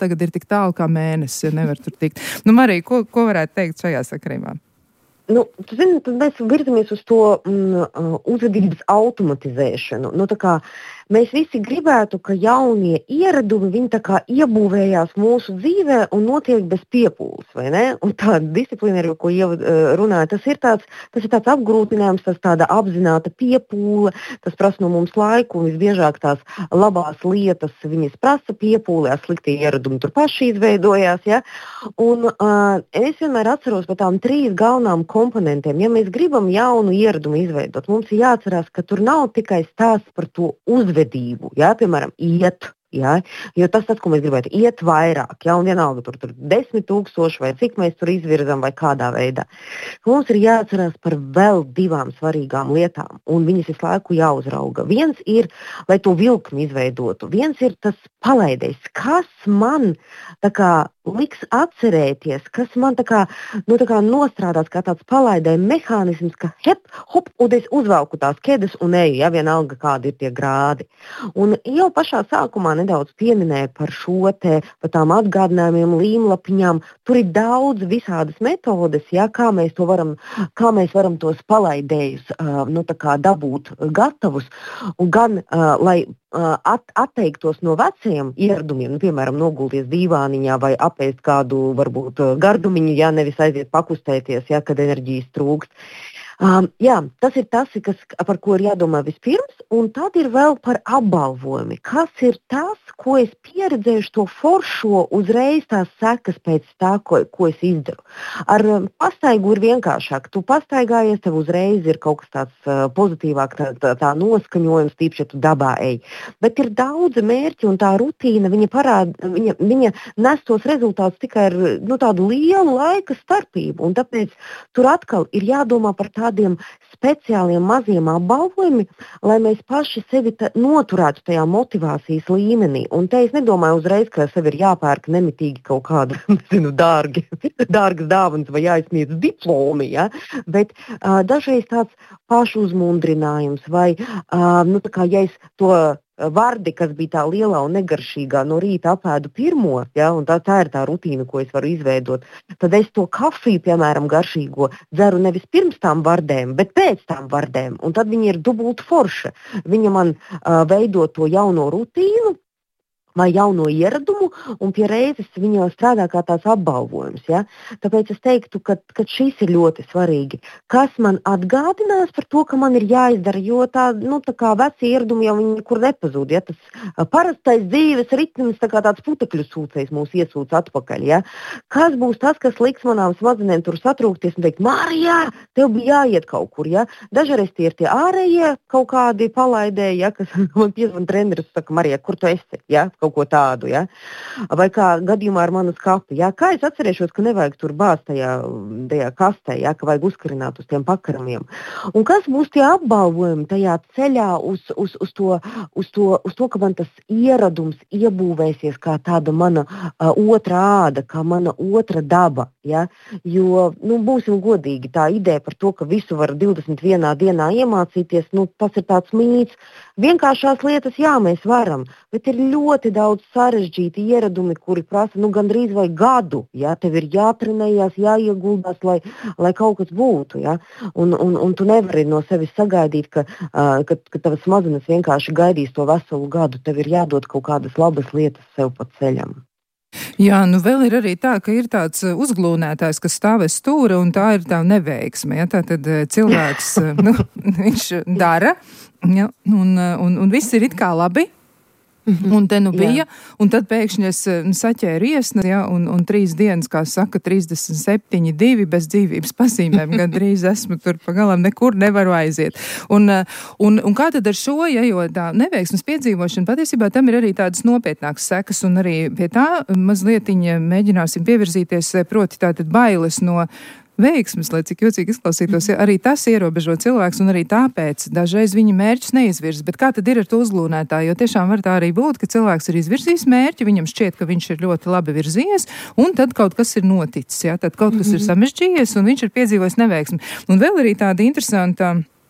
tik tālu kā mēnesis, ja nevar tur tikt. Nu, Marija, ko, ko varētu teikt šajā sakarībā? Nu, tu zini, tad mēs virzamies uz to mm, uzvedības automatizēšanu. Nu, tā kā mēs visi gribētu, ka jaunie ieradumi, viņi tā kā iebūvējās mūsu dzīvē un notiek bez piepūles, vai ne? Un tā disciplīna, ar ko Ieva runāja, tas ir tāds, tas ir tāds apgrūtinājums, tas tāda apzināta piepūle, tas prasa no mums laiku, un visbiežāk tās labās lietas, viņas prasa piepūli, ja sliktie ieradumi tur paši izveidojās, ja? Un uh, es vienmēr atceros par tām trīs galvenām komponentiem. Ja mēs gribam jaunu ieradumu izveidot, mums ir jāatcerās, ka tur nav tikai stāsts par to uzvedību, ja? Piemēram, iet. Ja? Jo tas, tas, ko mēs gribētu, iet vairāk, ja? Un vienalga tur, tur desmit tūkstoši vai cik mēs tur izvirzam vai kādā veidā. Mums ir jāatcerās par vēl divām svarīgām lietām, un viņas visu laiku jāuzrauga. Viens ir, lai to vilkmi izveidotu, viens ir tas palaidējs, kas man tā kā liks atcerēties, kas man tā kā, nu, tā kā nostrādās kā tāds palaidēja mehānisms, ka hep, hop, un es uzvelku tās ķedes un eju, ja vienalga kādi ir tie grādi. Un jau pašā sākumā nedaudz pieminēja par šo te, par tām atgādinājumiem, līmlapiņām. Tur ir daudz visādas metodes, ja, kā mēs to varam, kā mēs varam tos palaidējus, uh, nu, tā kā dabūt gatavus, un gan, uh, lai At, atteiktos no veciem ieradumiem, nu, piemēram, nogulties dīvāniņā vai apēst kādu, varbūt, gardumiņu, ja nevis aiziet pakustēties, ja, kad enerģijas trūkst. Um, jā, tas ir tas, kas, par ko ir jādomā vispirms, un tad ir vēl par apbalvojumi. Kas ir tas, ko es pieredzēšu to foršo uzreiz tās sekas pēc tā, ko, ko es izdaru. Ar um, pastaigu ir vienkāršāk. Tu pastaigājies, tev uzreiz ir kaut kas tāds uh, pozitīvāk, tā, tā, tā noskaņojums, tīpaši, ja tu dabā ej. Bet ir daudzi mērķi, un tā rutīna, viņa parāda, viņa, viņa nes tos rezultātus tikai ar, nu, tādu lielu laika starpību, un tāpēc tur atkal ir jādomā par tādiem speciāliem maziem apbalvojumiem, lai mēs paši sevi ta, noturētu tajā motivācijas līmenī. Un te es nedomāju uzreiz, ka sev ir jāpērk nemitīgi kaut kādu, nezinu, dārgi, dārgas dāvanas vai jāizsniedz diplomi, ja? Bet uh, dažreiz tāds pašu uzmundrinājums vai, uh, nu, tā kā, ja es to vardi, kas bija tā lielā un negaršīgā, no rīta apēdu pirmo, ja, un tā, tā ir tā rutīna, ko es varu izveidot, tad es to kafiju, piemēram, garšīgo, dzeru nevis pirms tām vardēm, bet pēc tām vardēm, un tad viņa ir dubult forša. Viņa man uh, veido to jauno rutīnu, vai jauno ieradumu, un pie reizes viņa strādā kā tāds apbalvojums. Ja? Tāpēc es teiktu, ka, ka šis ir ļoti svarīgi. Kas man atgādinās par to, ka man ir jāizdara, jo tā, nu, tā kā veci ieradumi jau viņi nekur nepazūd. Ja? Tas parastais dzīves ritms, tā kā tāds putekļu sūcējs mūs iesūc atpakaļ. Ja? Kas būs tas, kas liks manām smadzenēm tur satrūkties un teikt, Marija, tev bija jāiet kaut kur. Ja? Dažreiz tie ir tie ārējie kaut kādi palaidēji, ja? Kas man piezvan treneris, saka, Marija, kur tu esi? Ja? Kaut ko tādu, ja? Vai kā gadījumā ar manu skapi. Ja? Kā es atcerēšos, ka nevajag tur bāzt tajā, tajā kastē, ja? Ka vajag uzkarināt uz tiem pakaramiem. Un kas būs tie apbalvojumi tajā ceļā uz, uz, uz, to, uz, to, uz to, ka man tas ieradums iebūvēsies kā tāda mana uh, otra āda, kā mana otra daba. Ja? Jo, nu, būsim godīgi, tā ideja par to, ka visu var divdesmit vienā dienā iemācīties, nu, tas ir tāds mīts. Vienkāršās lietas, jā, mēs varam, bet ir ļoti daudz sarežģīti ieradumi, kuri prasa, nu, gandrīz vai gadu, ja, tev ir jātrenējās, jāieguldās, lai, lai kaut kas būtu, ja, un, un, un tu nevari no sevis sagaidīt, ka, uh, ka, ka tavas smadzenes vienkārši gaidīs to veselu gadu, tev ir jādod kaut kādas labas lietas sev pa ceļam. Jā, nu vēl ir arī tā, ka ir tāds uzglūnētājs, kas stāvēs stūra, un tā ir tā neveiksme, ja, tā tad cilvēks, nu, viņš dara, ja, un, un, un viss ir it kā labi. Mm-hmm. Un te nu bija, jā. Un tad pēkšņi es saķēru iesnas, ja, un, un trīs dienas, kā saka, trīsdesmit septiņi, divi bez dzīvības pazīmēm, gandrīz esmu tur pagalām, nekur nevaru aiziet. Un, un, un kā tad ar šo, ja, jo tā neveiksmes piedzīvošana, patiesībā tam ir arī tādas nopietnākas sekas, un arī pie tā mazlietiņa mēģināsim pievirzīties, proti tātad bailes no veiksmes, lai cik jocīgi izklausītos, ja arī tas ierobežo cilvēks, un arī tāpēc dažreiz viņa mērķus neizvirz. Bet kā tad ir ar to uzglūnētāju? Jo tiešām var tā arī būt, ka cilvēks ir izvirzījis mērķi, viņam šķiet, ka viņš ir ļoti labi virzījies, un tad kaut kas ir noticis, ja? Tad kaut kas mm-hmm. ir samežģījies, un viņš ir piedzīvojis neveiksmi. Un vēl arī tāda interesanta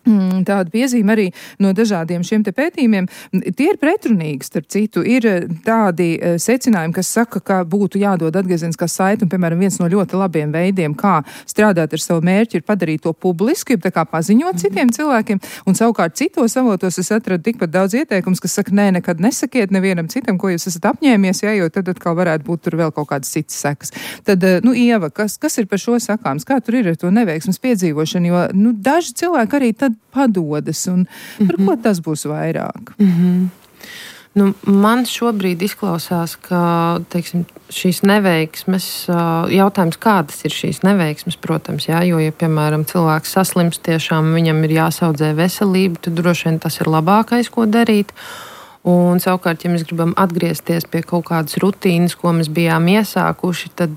Tāda piezīme arī no dažādiem šiem te pētījumiem. Tie ir pretrunīgi, starp citu. Ir tādi secinājumi, kas saka, ka būtu jādod atgriezieniskā saite, un, piemēram, viens no ļoti labiem veidiem, kā strādāt ar savu mērķi, ir padarīt to publiski, tā kā paziņot mm-hmm. citiem cilvēkiem, un savukārt citos avotos es atradu tikpat daudz ieteikums, kas saka, nē, nekad nesakiet nevienam citam, ko jūs esat apņēmies, ja, jo tad atkal varētu būt tur vēl kaut kādas citas sekas. Tad, nu, Ieva, kas, kas ir par šo sakāms? Kā tur ir ar to neveiksmes piedzīvošanu? Jo, nu, daži cilvēki arī tad padodas, un mm-hmm. par ko tas būs vairāk? Mm-hmm. Nu, man šobrīd izklausās, ka teiksim, šīs neveiksmes, jautājums, kādas ir šīs neveiksmes, protams, jā, jo, ja, piemēram, cilvēks saslims tiešām, viņam ir jāsaudzē veselība, tad droši vien tas ir labākais, ko darīt. Un savukārt, ja mēs gribam atgriezties pie kaut kādas rutīnas, ko mēs bijām iesākuši, tad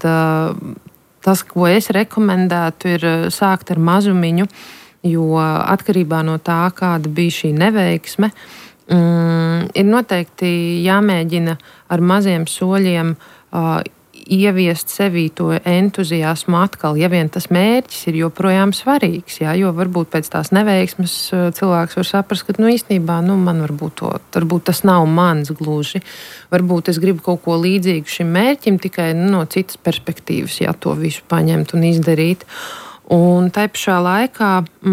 tas, ko es rekomendētu, ir sākt ar mazumiņu, jo atkarībā no tā, kāda bija šī neveiksme, mm, ir noteikti jāmēģina ar maziem soļiem uh, ieviest sevī to entuziasmu atkal, ja vien tas mērķis ir joprojām svarīgs, jā, jo varbūt pēc tās neveiksmes uh, cilvēks var saprast, ka nu, īstenībā nu, man varbūt, to, varbūt tas nav mans gluži, varbūt es gribu kaut ko līdzīgu šim mērķim, tikai nu, no citas perspektīvas, jā, to visu paņemt un izdarīt. Un tai pašā laikā,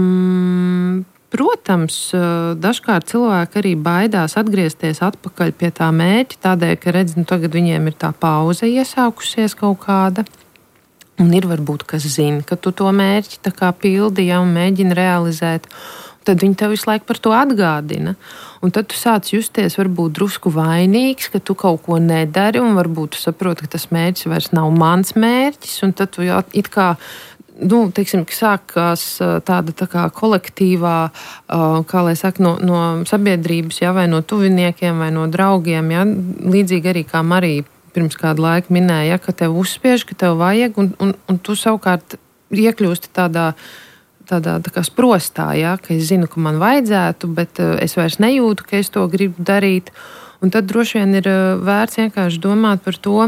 mm, protams, dažkārt cilvēki arī baidās atgriezties atpakaļ pie tā mērķa, tādēļ, ka redz, nu, tagad viņiem ir tā pauze iesākusies kaut kāda, un ir varbūt, kas zina, ka tu to mērķi tā kā pildi, ja, un mēģina realizēt, tad viņi tev visu laiku par to atgādina. Un tad tu sāc justies varbūt drusku vainīgs, ka tu kaut ko nedari, un varbūt tu saproti, ka tas mērķis vairs nav mans mērķis, un tad tu jau it kā nu, teiksim, sākās tāda tā kā kolektīvā, kā lai saka, no, no sabiedrības, ja, vai no tuviniekiem, vai no draugiem, ja, līdzīgi arī kā Marija pirms kādu laiku minēja, ja, ka tev uzspiež, ka tev vajag, un, un, un tu savukārt iekļūsti tādā, tādā tā kā sprostā, ja, ka es zinu, ka man vajadzētu, bet es vairs nejūtu, ka es to gribu darīt, un tad droši vien ir vērts vienkārši domāt par to,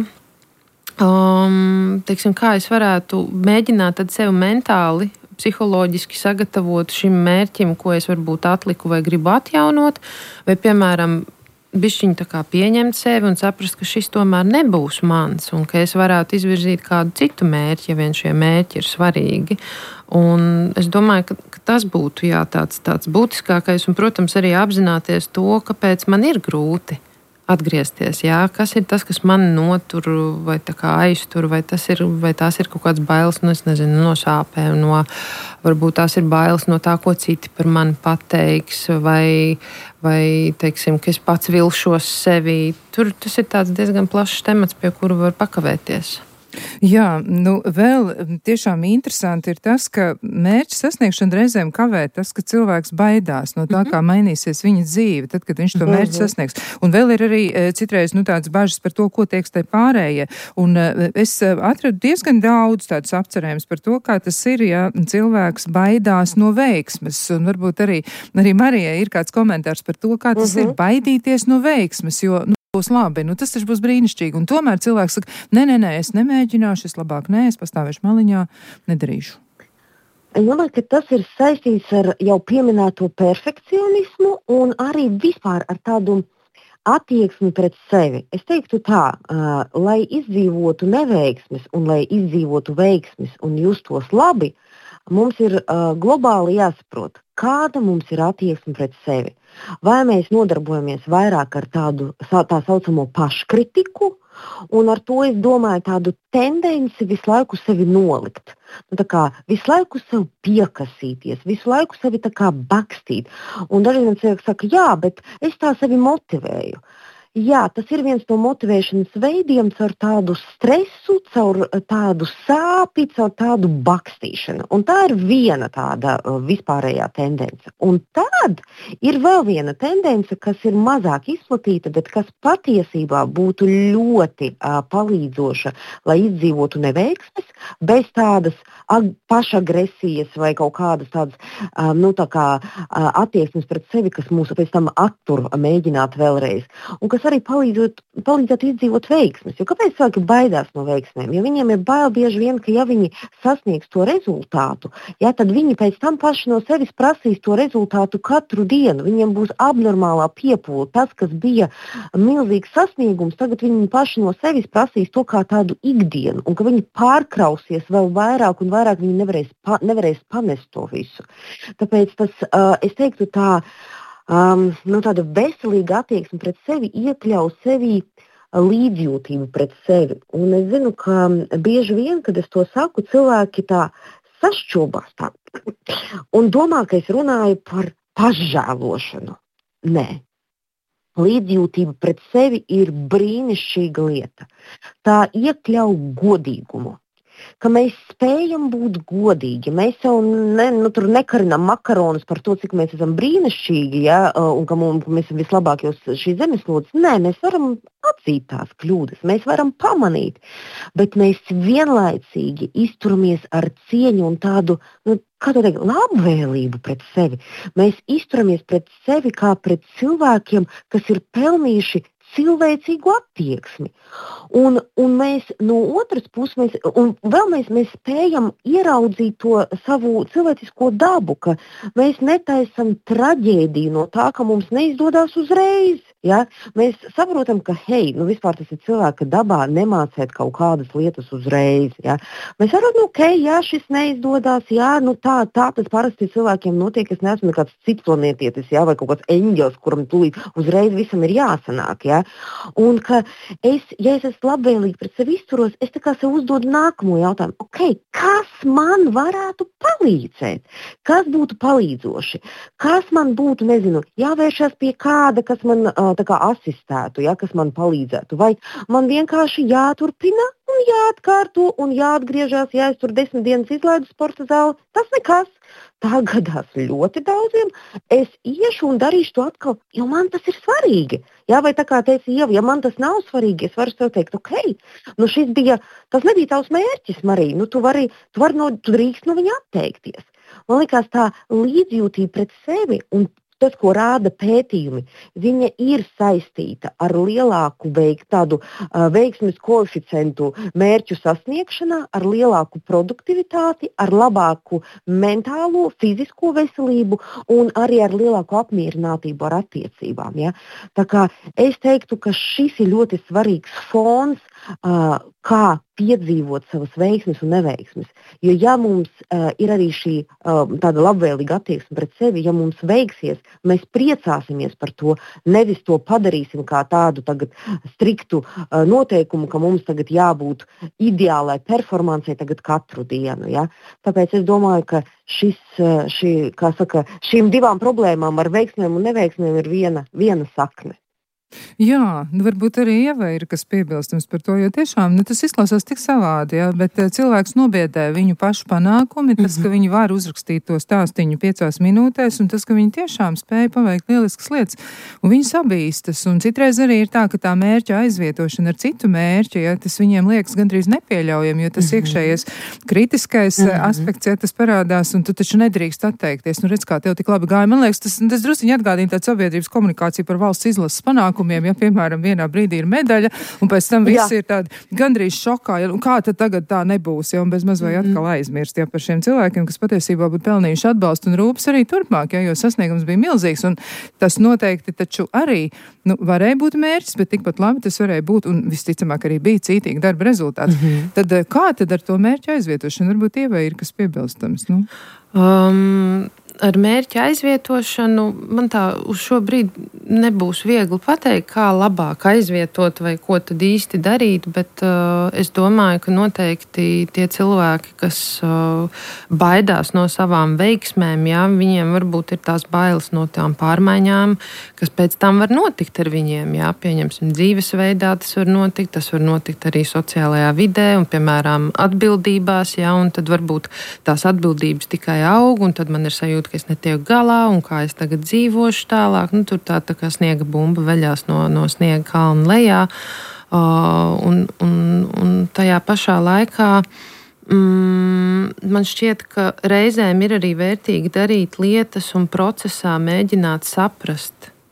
Um, teiksim, kā es varētu mēģināt tad sevi mentāli, psiholoģiski sagatavot šim mērķim, ko es varbūt atliku vai gribu atjaunot, vai, piemēram, bišķiņ tā kā pieņemt sevi un saprast, ka šis tomēr nebūs mans, un ka es varētu izvirzīt kādu citu mērķi, ja vien šie mērķi ir svarīgi. Un es domāju, ka, ka tas būtu jā, tāds, tāds būtiskākais, un, protams, arī apzināties to, kāpēc man ir grūti atgriezties, jā, kas ir tas, kas man notur vai tā kā aiztur, vai, tas ir, vai tās ir kaut kāds bailes, nu, es nezinu, no sāpēm, no, varbūt tās ir bailes no tā, ko citi par mani pateiks, vai, vai, teiksim, ka es pats vilšos sevī. Tur tas ir tāds diezgan plašs temats, pie kura var pakavēties. Jā, nu vēl tiešām interesanti ir tas, ka mērķa sasniegšana reizēm kavē tas, ka cilvēks baidās no tā, mm-hmm. kā mainīsies viņa dzīve, tad, kad viņš to mērķi mm-hmm. sasniegs. Un vēl ir arī citreiz, nu, tādas bažas par to, ko teiks tai pārējie. Un es atradu diezgan daudz tādus apcerējumus par to, kā tas ir, ja cilvēks baidās no veiksmes. Un varbūt arī, arī Marijai ir kāds komentārs par to, kā tas mm-hmm. ir baidīties no veiksmes, jo, nu, būs labi, nu tas taču būs brīnišķīgi. Un tomēr cilvēks saka, nē, nē, nē, es nemēģināšu, es labāk nē, es pastāvēšu maliņā, nedarīšu. Es domāju, ka tas ir saistīts ar jau pieminēto perfekcionismu un arī vispār ar tādu attieksmi pret sevi. Es teiktu tā, uh, lai izdzīvotu neveiksmes un lai izdzīvotu veiksmes un justos labi, mums ir uh, globāli jāsaprot, kāda mums ir attieksme pret sevi. Vai mēs nodarbojamies vairāk ar tādu tā saucamo paškritiku, un ar to es domāju tādu tendenci visu laiku sevi nolikt. Nu, tā kā visu laiku sev piekasīties, visu laiku sevi tā kā bakstīt. Un dažiem cilvēki saka, jā, bet es tā sevi motivēju. Jā, tas ir viens no motivēšanas veidiem caur tādu stresu, caur tādu sāpi, caur tādu bakstīšanu. Un tā ir viena tāda vispārējā tendence. Un tad ir vēl viena tendence, kas ir mazāk izplatīta, bet kas patiesībā būtu ļoti uh, palīdzoša, lai izdzīvotu neveiksmes, bez tādas pašagresijas vai kaut kādas tādas um, nu, tā kā, uh, attieksmes pret sevi, kas mūs pēc tam attur mēģināt vēlreiz. Un kas tas arī palīdzot, palīdzētu izdzīvot veiksmes. Jo kāpēc cilvēki baidās no veiksmēm? Jo viņiem ir bail bieži vien, ka ja viņi sasniegs to rezultātu, ja, tad viņi pēc tam paši no sevis prasīs to rezultātu katru dienu. Viņiem būs abnormālā piepūle. Tas, kas bija milzīgs sasniegums, tagad viņi paši no sevis prasīs to kā tādu ikdienu, un ka viņi pārkrausies vēl vairāk un vairāk viņi nevarēs, pa, nevarēs panest to visu. Tāpēc tas, uh, es teiktu, tā, um, nu, tāda veselīga attieksme pret sevi iekļauj sevi līdzjūtību pret sevi. Un es zinu, ka bieži vien, kad es to saku, cilvēki tā sašķobās tā un domā, ka es runāju par pašžēlošanu. Nē. Līdzjūtība pret sevi ir brīnišķīga lieta. Tā iekļauj godīgumu. Ka mēs spējam būt godīgi. Mēs jau ne, nu, tur nekarinām makaronus par to, cik mēs esam brīnišķīgi, ja, un ka mums, mēs esam vislabākajos šīs zemeslodes. Nē, mēs varam atzīt tās kļūdas, mēs varam pamanīt, bet mēs vienlaicīgi izturamies ar cieņu un tādu, nu, kā to teikt, labvēlību pret sevi. Mēs izturamies pret sevi kā pret cilvēkiem, kas ir pelnījuši cilvēcīgu attieksmi. Un, un mēs no otras puses, mēs, un vēl mēs, mēs spējam ieraudzīt to savu cilvēcisko dabu, ka mēs netaisam traģēdiju no tā, ka mums neizdodas uzreiz. Ja? Mēs saprotam, ka hei, nu vispār tas ir cilvēka dabā nemācēt kaut kādas lietas uzreiz. Ja? Mēs varam, nu, ok, jā, šis neizdodas, jā, nu tā, tā tas parasti cilvēkiem notiek, es neesmu nekāds cits planētietis, jā, vai kaut kāds eņģels, kuram tūlīt uzreiz visam ir jāsanāk, jā. Un ka es, ja es esmu labvēlīgi pret sevi izturos, es tā kā sev uzdodu nākamo jautājumu, ok, kas man varētu palīdzēt? Kas būtu palīdzoši? Kas man būtu, nezinu, jāvēršas pie kāda, kas man tā kā asistētu, ja, kas man palīdzētu, vai man vienkārši jāturpina un jāatkārto un jāatgriežas, ja es tur desmit dienas izlaidu sporta zāli, tas nekas. Tā gadās ļoti daudziem. Es iešu un darīšu to atkal, jo man tas ir svarīgi. Jā, vai tā kā teica Ieva, ja man tas nav svarīgi, es varu sev teikt, ok, nu šis bija, tas nebija tavs mērķis, Marija, nu tu vari, tu vari no, tu drīkst no viņa atteikties. Man liekas tā līdzjūtība pret sevi un tas, ko rāda pētījumi, viņa ir saistīta ar lielāku veik, tādu, uh, veiksmes koeficientu mērķu sasniegšanā, ar lielāku produktivitāti, ar labāku mentālo, fizisko veselību un arī ar lielāku apmierinātību ar attiecībām. Ja? Tā kā es teiktu, ka šis ir ļoti svarīgs fons, uh, kā piedzīvot savas veiksmes un neveiksmes. Jo ja mums uh, ir arī šī uh, tāda labvēlīga attieksme pret sevi, ja mums veiksies, mēs priecāsimies par to, nevis to padarīsim kā tādu tagad striktu uh, noteikumu, ka mums tagad jābūt ideālai performancei tagad katru dienu. Ja? Tāpēc es domāju, ka šis, uh, šī, kā saka, šīm divām problēmām ar veiksmēm un neveiksmēm ir viena, viena sakne. Jā, varbūt arī Ieva ir kas piebilstams par to, jo tiešām nu, tas izklausās tik savādi, jā, bet cilvēks nobiedē viņu pašu panākumi, tas, ka viņi var uzrakstīt to stāstiņu piecās minūtēs, un tas, ka viņi tiešām spēja paveikt lieliskas lietas, un viņi sabīstas, un citreiz arī ir tā, ka tā mērķa aizvietošana ar citu mērķi, ja, tas viņiem liekas gandrīz nepieļaujami, jo tas mm-hmm. iekšējais kritiskais mm-hmm. aspekts, ja tas parādās, un tu taču nedrīkst atteikties, nu redz, kā tev tik labi gāja. Man liekas, tas, tas drusciņi atgādina tādu sabiedrības komunikāciju par valsts izlases panākumiem, ja, piemēram, vienā brīdī ir medaļa, un pēc tam visi ir tādi gandrīz šokā, ja, un kā tad tagad tā nebūs, ja, un bez maz vai atkal aizmirst, ja, par šiem cilvēkiem, kas patiesībā būtu pelnījuši atbalstu un rūpes arī turpmāk, ja, jo sasniegums bija milzīgs, un tas noteikti taču arī, nu, varēja būt mērķis, bet tikpat labi tas varēja būt, un visticamāk arī bija cītīgi darba rezultāts. Mm-hmm. Tad kā tad ar to mērķu aizvietošanu? Varbūt Ievai ir kas piebilstams, nu? Um... Ar mērķa aizvietošanu man tā uz šo brīdi nebūs viegli pateikt, kā labāk aizvietot vai ko tad īsti darīt, bet uh, es domāju, ka noteikti tie cilvēki, kas uh, baidās no savām veiksmēm, jā, viņiem varbūt ir tās bailes no tām pārmaiņām, kas pēc tam var notikt ar viņiem, jā, pieņemsim dzīvesveidā, tas var notikt, tas var notikt arī sociālajā vidē un, piemēram, atbildībās, jā, un tad varbūt tās atbildības tikai aug, un tad man ir sajūta, ka es netieku galā un kā es tagad dzīvošu tālāk. Nu, tur tā, tā kā sniega bumba veļās no, no sniega kalna lejā. Uh, un, un, un tajā pašā laikā mm, man šķiet, ka reizēm ir arī vērtīgi darīt lietas un procesā mēģināt saprast,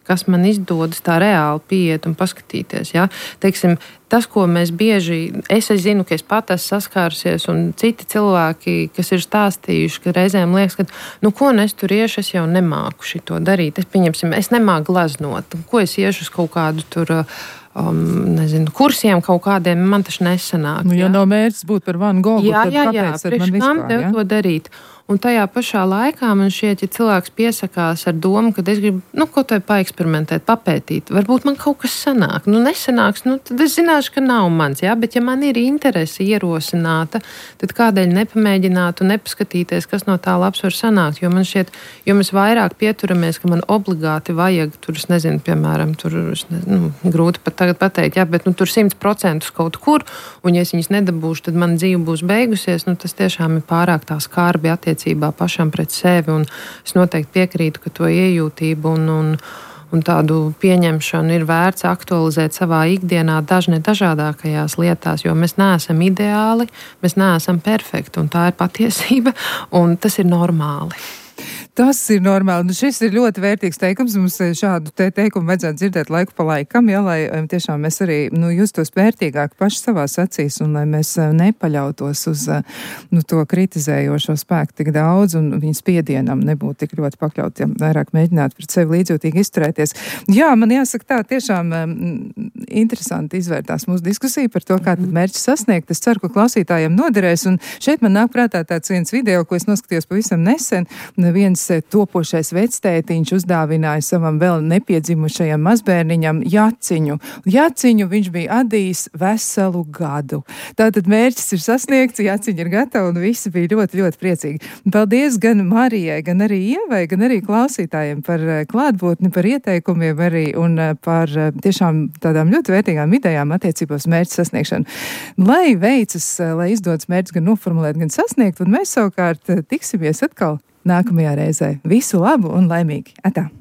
kas man izdodas tā reāli pieiet un paskatīties. Ja? Teiksim, tas, ko mēs bieži, es, es zinu, ka es pat esmu saskārusies, un citi cilvēki, kas ir stāstījuši, ka reizēm liekas, ka, nu, ko es tur iešu, es jau nemāku šito darīt. Es, pieņemsim, es nemāku glaznot. Ko es iešu uz kaut kādu tur, um, nezinu, kursiem kaut kādiem, man taču nesanāk. Nu, ja, ja nav mērķis būt par Van Gogu, jā, tad jā, kāpēc jā, tad man vispār, kam tev ja? to darīt? Un tajā pašā laikā man šķiet, ja cilvēks piesakās ar domu, ka es gribu, nu, kaut vai paeksperimentēt, papētīt, varbūt man kaut kas sanāk. Nu, nesanāks, nu, tad es zināšu, ka nav mans, jā, bet ja man ir interese ierosināta, tad kādēļ nepamēģināt un nepaskatīties, kas no tā labs var sanākt, jo man šķiet, jo mēs vairāk pieturamies, ka man obligāti vajag, tur, es nezinu, piemēram, tur, es nezinu, nu, grūti pat tagad pateikt, jā, bet, nu, tur simt procentus kaut kur, un ja es viņus nedabūšu, tad man dzīve būs beigusies, nu, tas tiešām ir pārāk tā skarbi attiecībā pašam pret sevi, un es noteikti piekrītu, ka to iejūtību un, un, un tādu pieņemšanu ir vērts aktualizēt savā ikdienā dažne dažādākajās lietās, jo mēs neesam ideāli, mēs neesam perfekti, un tā ir patiesība, un tas ir normāli. Tas ir normāli. Nu, šis ir ļoti vērtīgs teikums. Mums šādu te teikumu vajadzētu dzirdēt laiku pa laikam, ja, lai tiešām mēs arī nu, justos vērtīgāk paši savās acīs un lai mēs nepaļautos uz nu, to kritizējošo spēku tik daudz un viņas spiedienam nebūtu tik ļoti pakļautiem, vairāk mēģināt pret sevi līdzjūtīgi izturēties. Jā, man jāsaka tā, tiešām um, interesanti izvērtās mūsu diskusija par to, kā tad mērķi sasniegt. Es ceru, ka klausītājiem noderēs, un šeit man nāk prātā tāds viens video, ko es noskatījos pavisam nesen. Viens topošais vectētiņš uzdāvināja savam vēl nepiedzimušajam mazbērniņam jaciņu. Jaciņu viņš bija adījis veselu gadu. Tātad mērķis ir sasniegts, jaciņa ir gatava, un visi bija ļoti, ļoti priecīgi. Paldies gan Marijai, gan arī Ievai, gan arī klausītājiem par klātbūtni, par ieteikumiem arī un par tiešām tādām ļoti vērtīgām idejām attiecībā uz mērķu sasniegšanu. Lai veicas, lai izdodas mērķis gan noformulēt, gan sasniegt, un mēs savukārt tiksimies atkal nākamajā reizē. Visu labu un laimīgi! Atā!